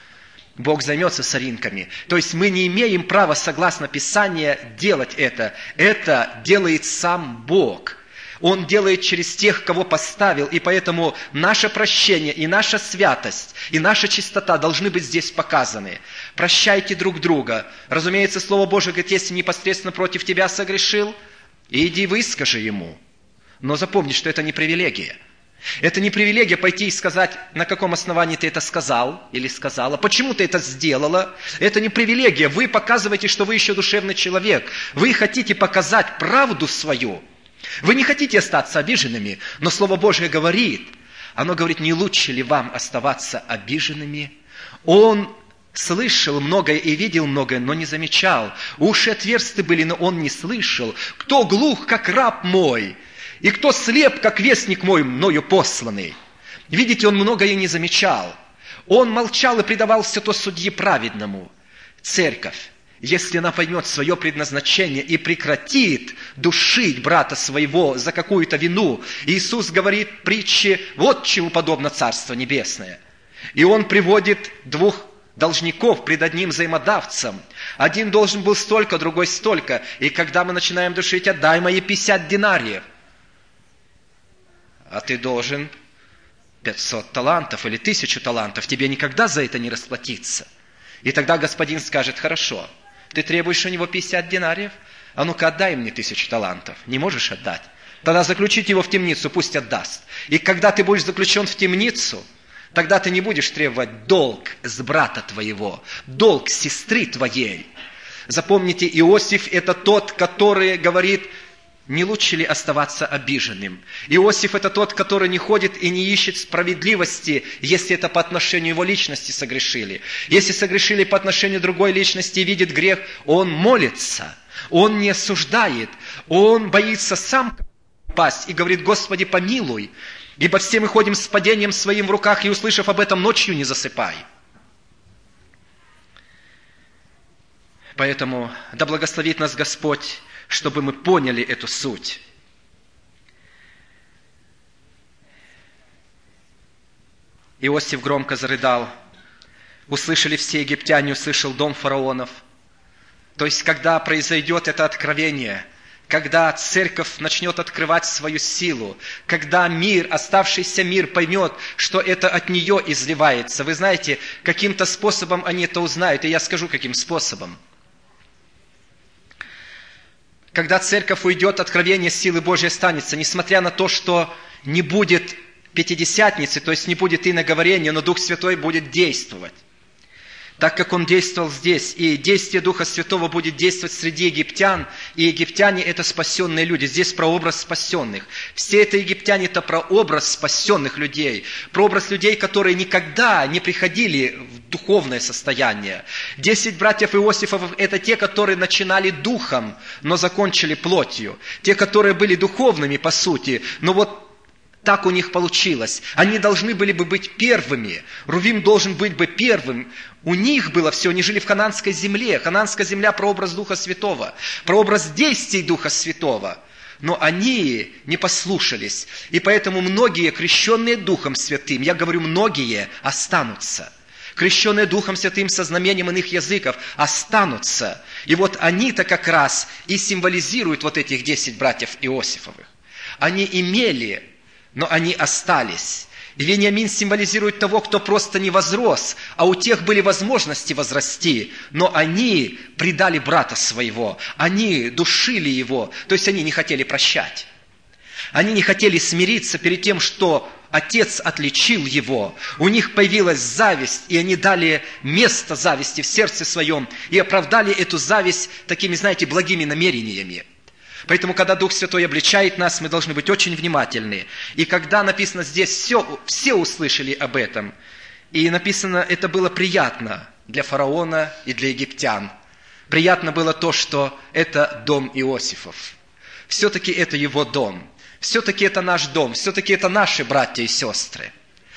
Бог займется соринками. То есть мы не имеем права, согласно Писанию, делать это. Это делает сам Бог. Он делает через тех, кого поставил. И поэтому наше прощение, и наша святость, и наша чистота должны быть здесь показаны. Прощайте друг друга. Разумеется, Слово Божие говорит: если непосредственно против тебя согрешил, иди выскажи ему. Но запомни, что это не привилегия. Это не привилегия пойти и сказать, на каком основании ты это сказал или сказала, почему ты это сделала. Это не привилегия. Вы показываете, что вы еще душевный человек. Вы хотите показать правду свою. Вы не хотите остаться обиженными, но Слово Божие говорит, оно говорит: не лучше ли вам оставаться обиженными? Он слышал многое и видел многое, но не замечал. Уши отверсты были, но он не слышал. Кто глух, как раб мой? И кто слеп, как вестник мой, мною посланный? Видите, он многое не замечал. Он молчал и предавал все то судье праведному. Церковь, если она поймет свое предназначение и прекратит душить брата своего за какую-то вину, Иисус говорит в притче: вот чему подобно Царство Небесное. И Он приводит двух должников пред одним взаимодавцем. Один должен был столько, другой столько. И когда мы начинаем душить: отдай мои пятьдесят динариев. А ты должен пятьсот талантов или тысячу талантов. Тебе никогда за это не расплатиться. И тогда господин скажет: хорошо, ты требуешь у него пятьдесят динариев? А ну-ка отдай мне тысячу талантов. Не можешь отдать? Тогда заключите его в темницу, пусть отдаст. И когда ты будешь заключен в темницу, тогда ты не будешь требовать долг с брата твоего, долг с сестры твоей. Запомните, Иосиф – это тот, который говорит: не лучше ли оставаться обиженным? Иосиф – это тот, который не ходит и не ищет справедливости, если это по отношению его личности согрешили. Если согрешили по отношению другой личности и видит грех, он молится, он не осуждает, он боится сам пасть и говорит: «Господи, помилуй, ибо все мы ходим с падением своим в руках, и, услышав об этом, ночью не засыпай». Поэтому да благословит нас Господь, чтобы мы поняли эту суть. Иосиф громко зарыдал. Услышали все египтяне, услышал дом фараонов. То есть, когда произойдет это откровение, когда церковь начнет открывать свою силу, когда мир, оставшийся мир поймет, что это от нее изливается. Вы знаете, каким-то способом они это узнают, и я скажу, каким способом. Когда церковь уйдет, откровение силы Божьей останется, несмотря на то, что не будет пятидесятницы, то есть не будет иноговорения, но Дух Святой будет действовать. Так как Он действовал здесь, и действие Духа Святого будет действовать среди египтян, и египтяне – это спасенные люди. Здесь прообраз спасенных. Все это египтяне – это прообраз спасенных людей, прообраз людей, которые никогда не приходили в духовное состояние. Десять братьев Иосифовых – это те, которые начинали духом, но закончили плотью. Те, которые были духовными по сути, но вот так у них получилось. Они должны были бы быть первыми. Рувим должен быть бы первым. У них было все, они жили в хананской земле. Хананская земля – прообраз Духа Святого, прообраз действий Духа Святого. Но они не послушались. И поэтому многие, крещенные Духом Святым, я говорю, многие останутся. Крещенные Духом Святым со знамением иных языков останутся. И вот они-то как раз и символизируют вот этих десять братьев Иосифовых. Они имели, но они остались. И Вениамин символизирует того, кто просто не возрос, а у тех были возможности возрасти, но они предали брата своего, они душили его, то есть они не хотели прощать. Они не хотели смириться перед тем, что отец отличил его. У них появилась зависть, и они дали место зависти в сердце своем и оправдали эту зависть такими, знаете, благими намерениями. Поэтому, когда Дух Святой обличает нас, мы должны быть очень внимательны. И когда написано здесь, все, все услышали об этом. И написано, это было приятно для фараона и для египтян. Приятно было то, что это дом Иосифов. Все-таки это его дом. Все-таки это наш дом. Все-таки это наши братья и сестры.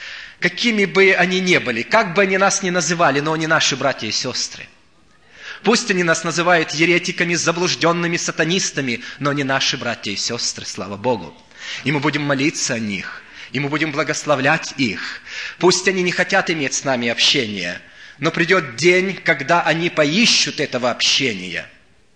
Какими бы они ни были, как бы они нас ни называли, но они наши братья и сестры. Пусть они нас называют еретиками, заблужденными сатанистами, но они наши братья и сестры, слава Богу. И мы будем молиться о них, и мы будем благословлять их. Pусть они не хотят иметь с нами общения, но придет день, когда они поищут этого общения.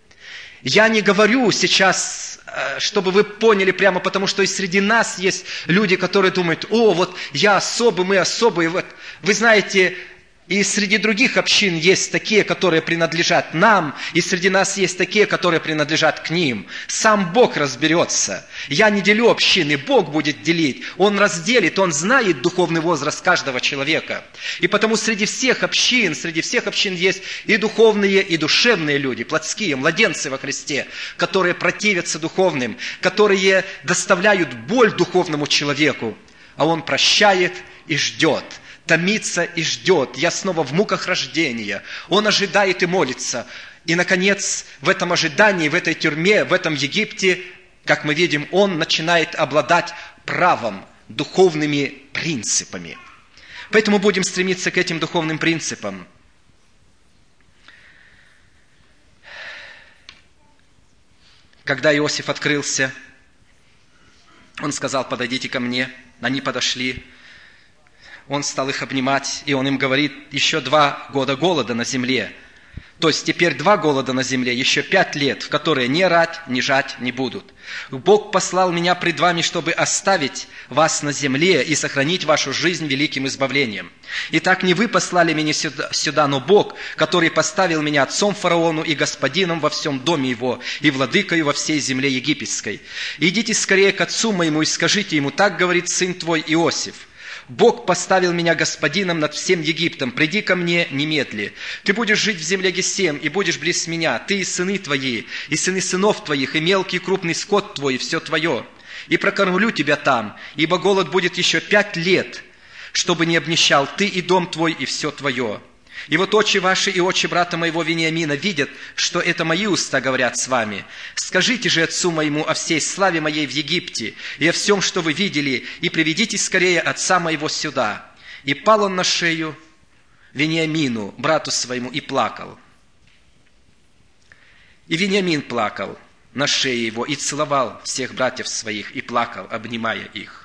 Я не говорю сейчас, чтобы вы поняли прямо, потому что и среди нас есть люди, которые думают: о, вот я особый, мы особые. Вот. Вы знаете, и среди других общин есть такие, которые принадлежат нам, и среди нас есть такие, которые принадлежат к ним. Сам Бог разберется. Я не делю общины, Бог будет делить. Он разделит, Он знает духовный возраст каждого человека. И потому среди всех общин, среди всех общин есть и духовные, и душевные люди, плотские, младенцы во Христе, которые противятся духовным, которые доставляют боль духовному человеку, а Он прощает и ждет. Томится и ждет. Я снова в муках рождения. Он ожидает и молится. И, наконец, в этом ожидании, в этой тюрьме, в этом Египте, как мы видим, он начинает обладать правом, духовными принципами. Поэтому будем стремиться к этим духовным принципам. Когда Иосиф открылся, он сказал: подойдите ко мне. Они подошли. Он стал их обнимать, и он им говорит: еще два года голода на земле. То есть теперь два голода на земле, еще пять лет, в которые ни рать, ни жать не будут. Бог послал меня пред вами, чтобы оставить вас на земле и сохранить вашу жизнь великим избавлением. Итак, не вы послали меня сюда, но Бог, который поставил меня отцом фараону и господином во всем доме его, и владыкою во всей земле египетской. Идите скорее к отцу моему и скажите ему: так говорит сын твой Иосиф. Бог поставил меня господином над всем Египтом. Приди ко мне немедли. Ты будешь жить в земле Гесем, и будешь близ меня, ты и сыны твои, и сыны сынов твоих, и мелкий и крупный скот твой, и все твое. И прокормлю тебя там, ибо голод будет еще пять лет, чтобы не обнищал ты и дом твой, и все твое. И вот очи ваши и очи брата моего Вениамина видят, что это мои уста говорят с вами. Скажите же отцу моему о всей славе моей в Египте и о всем, что вы видели, и приведите скорее отца моего сюда». И пал он на шею Вениамину, брату своему, и плакал. И Вениамин плакал на шее его, и целовал всех братьев своих, и плакал, обнимая их.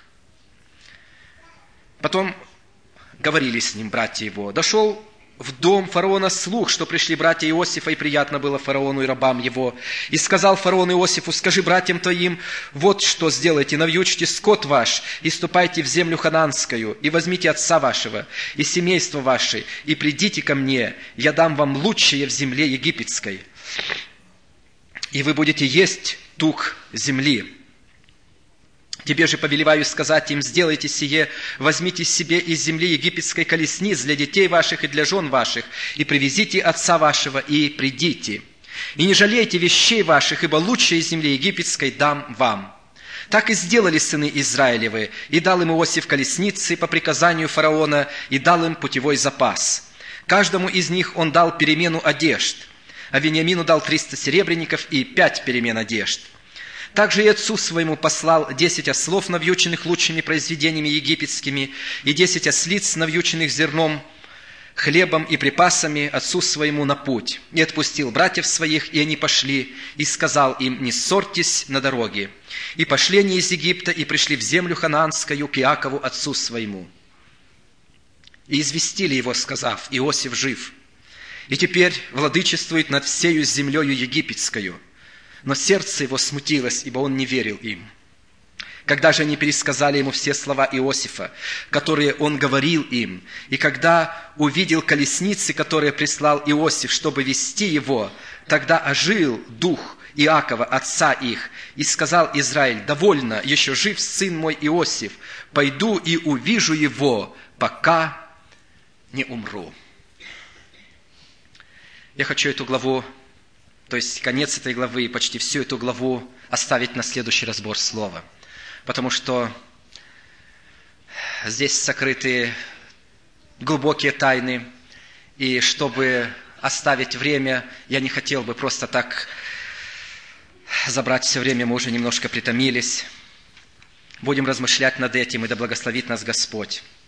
Потом говорили с ним братья его. Дошел в дом фараона слух, что пришли братья Иосифа, и приятно было фараону и рабам его. И сказал фараон Иосифу: «Скажи братьям твоим, вот что сделайте, навьючьте скот ваш, и ступайте в землю хананскую, и возьмите отца вашего, и семейство ваше, и придите ко мне, я дам вам лучшее в земле египетской, и вы будете есть тук земли. Тебе же повелеваю сказать им: сделайте сие, возьмите себе из земли египетской колесниц для детей ваших и для жен ваших, и привезите отца вашего, и придите. И не жалейте вещей ваших, ибо лучшее из земли египетской дам вам». Так и сделали сыны Израилевы, и дал им Иосиф колесницы по приказанию фараона, и дал им путевой запас. Каждому из них он дал перемену одежд, а Вениамину дал триста серебряников и пять перемен одежд. Также и отцу своему послал десять ослов, навьюченных лучшими произведениями египетскими, и десять ослиц, навьюченных зерном, хлебом и припасами отцу своему на путь. И отпустил братьев своих, и они пошли, и сказал им: «Не ссорьтесь на дороге». И пошли они из Египта, и пришли в землю ханаанскую к Иакову отцу своему. И известили его, сказав: «Иосиф жив, и теперь владычествует над всею землею египетскою». Но сердце его смутилось, ибо он не верил им. Когда же они пересказали ему все слова Иосифа, которые он говорил им, и когда увидел колесницы, которые прислал Иосиф, чтобы вести его, тогда ожил дух Иакова, отца их, и сказал Израиль: «Довольно, еще жив сын мой Иосиф, пойду и увижу его, пока не умру». Я хочу эту главу, то есть конец этой главы и почти всю эту главу оставить на следующий разбор слова. Потому что здесь сокрыты глубокие тайны. И чтобы оставить время, я не хотел бы просто так забрать все время, мы уже немножко притомились. Будем размышлять над этим, и да благословит нас Господь.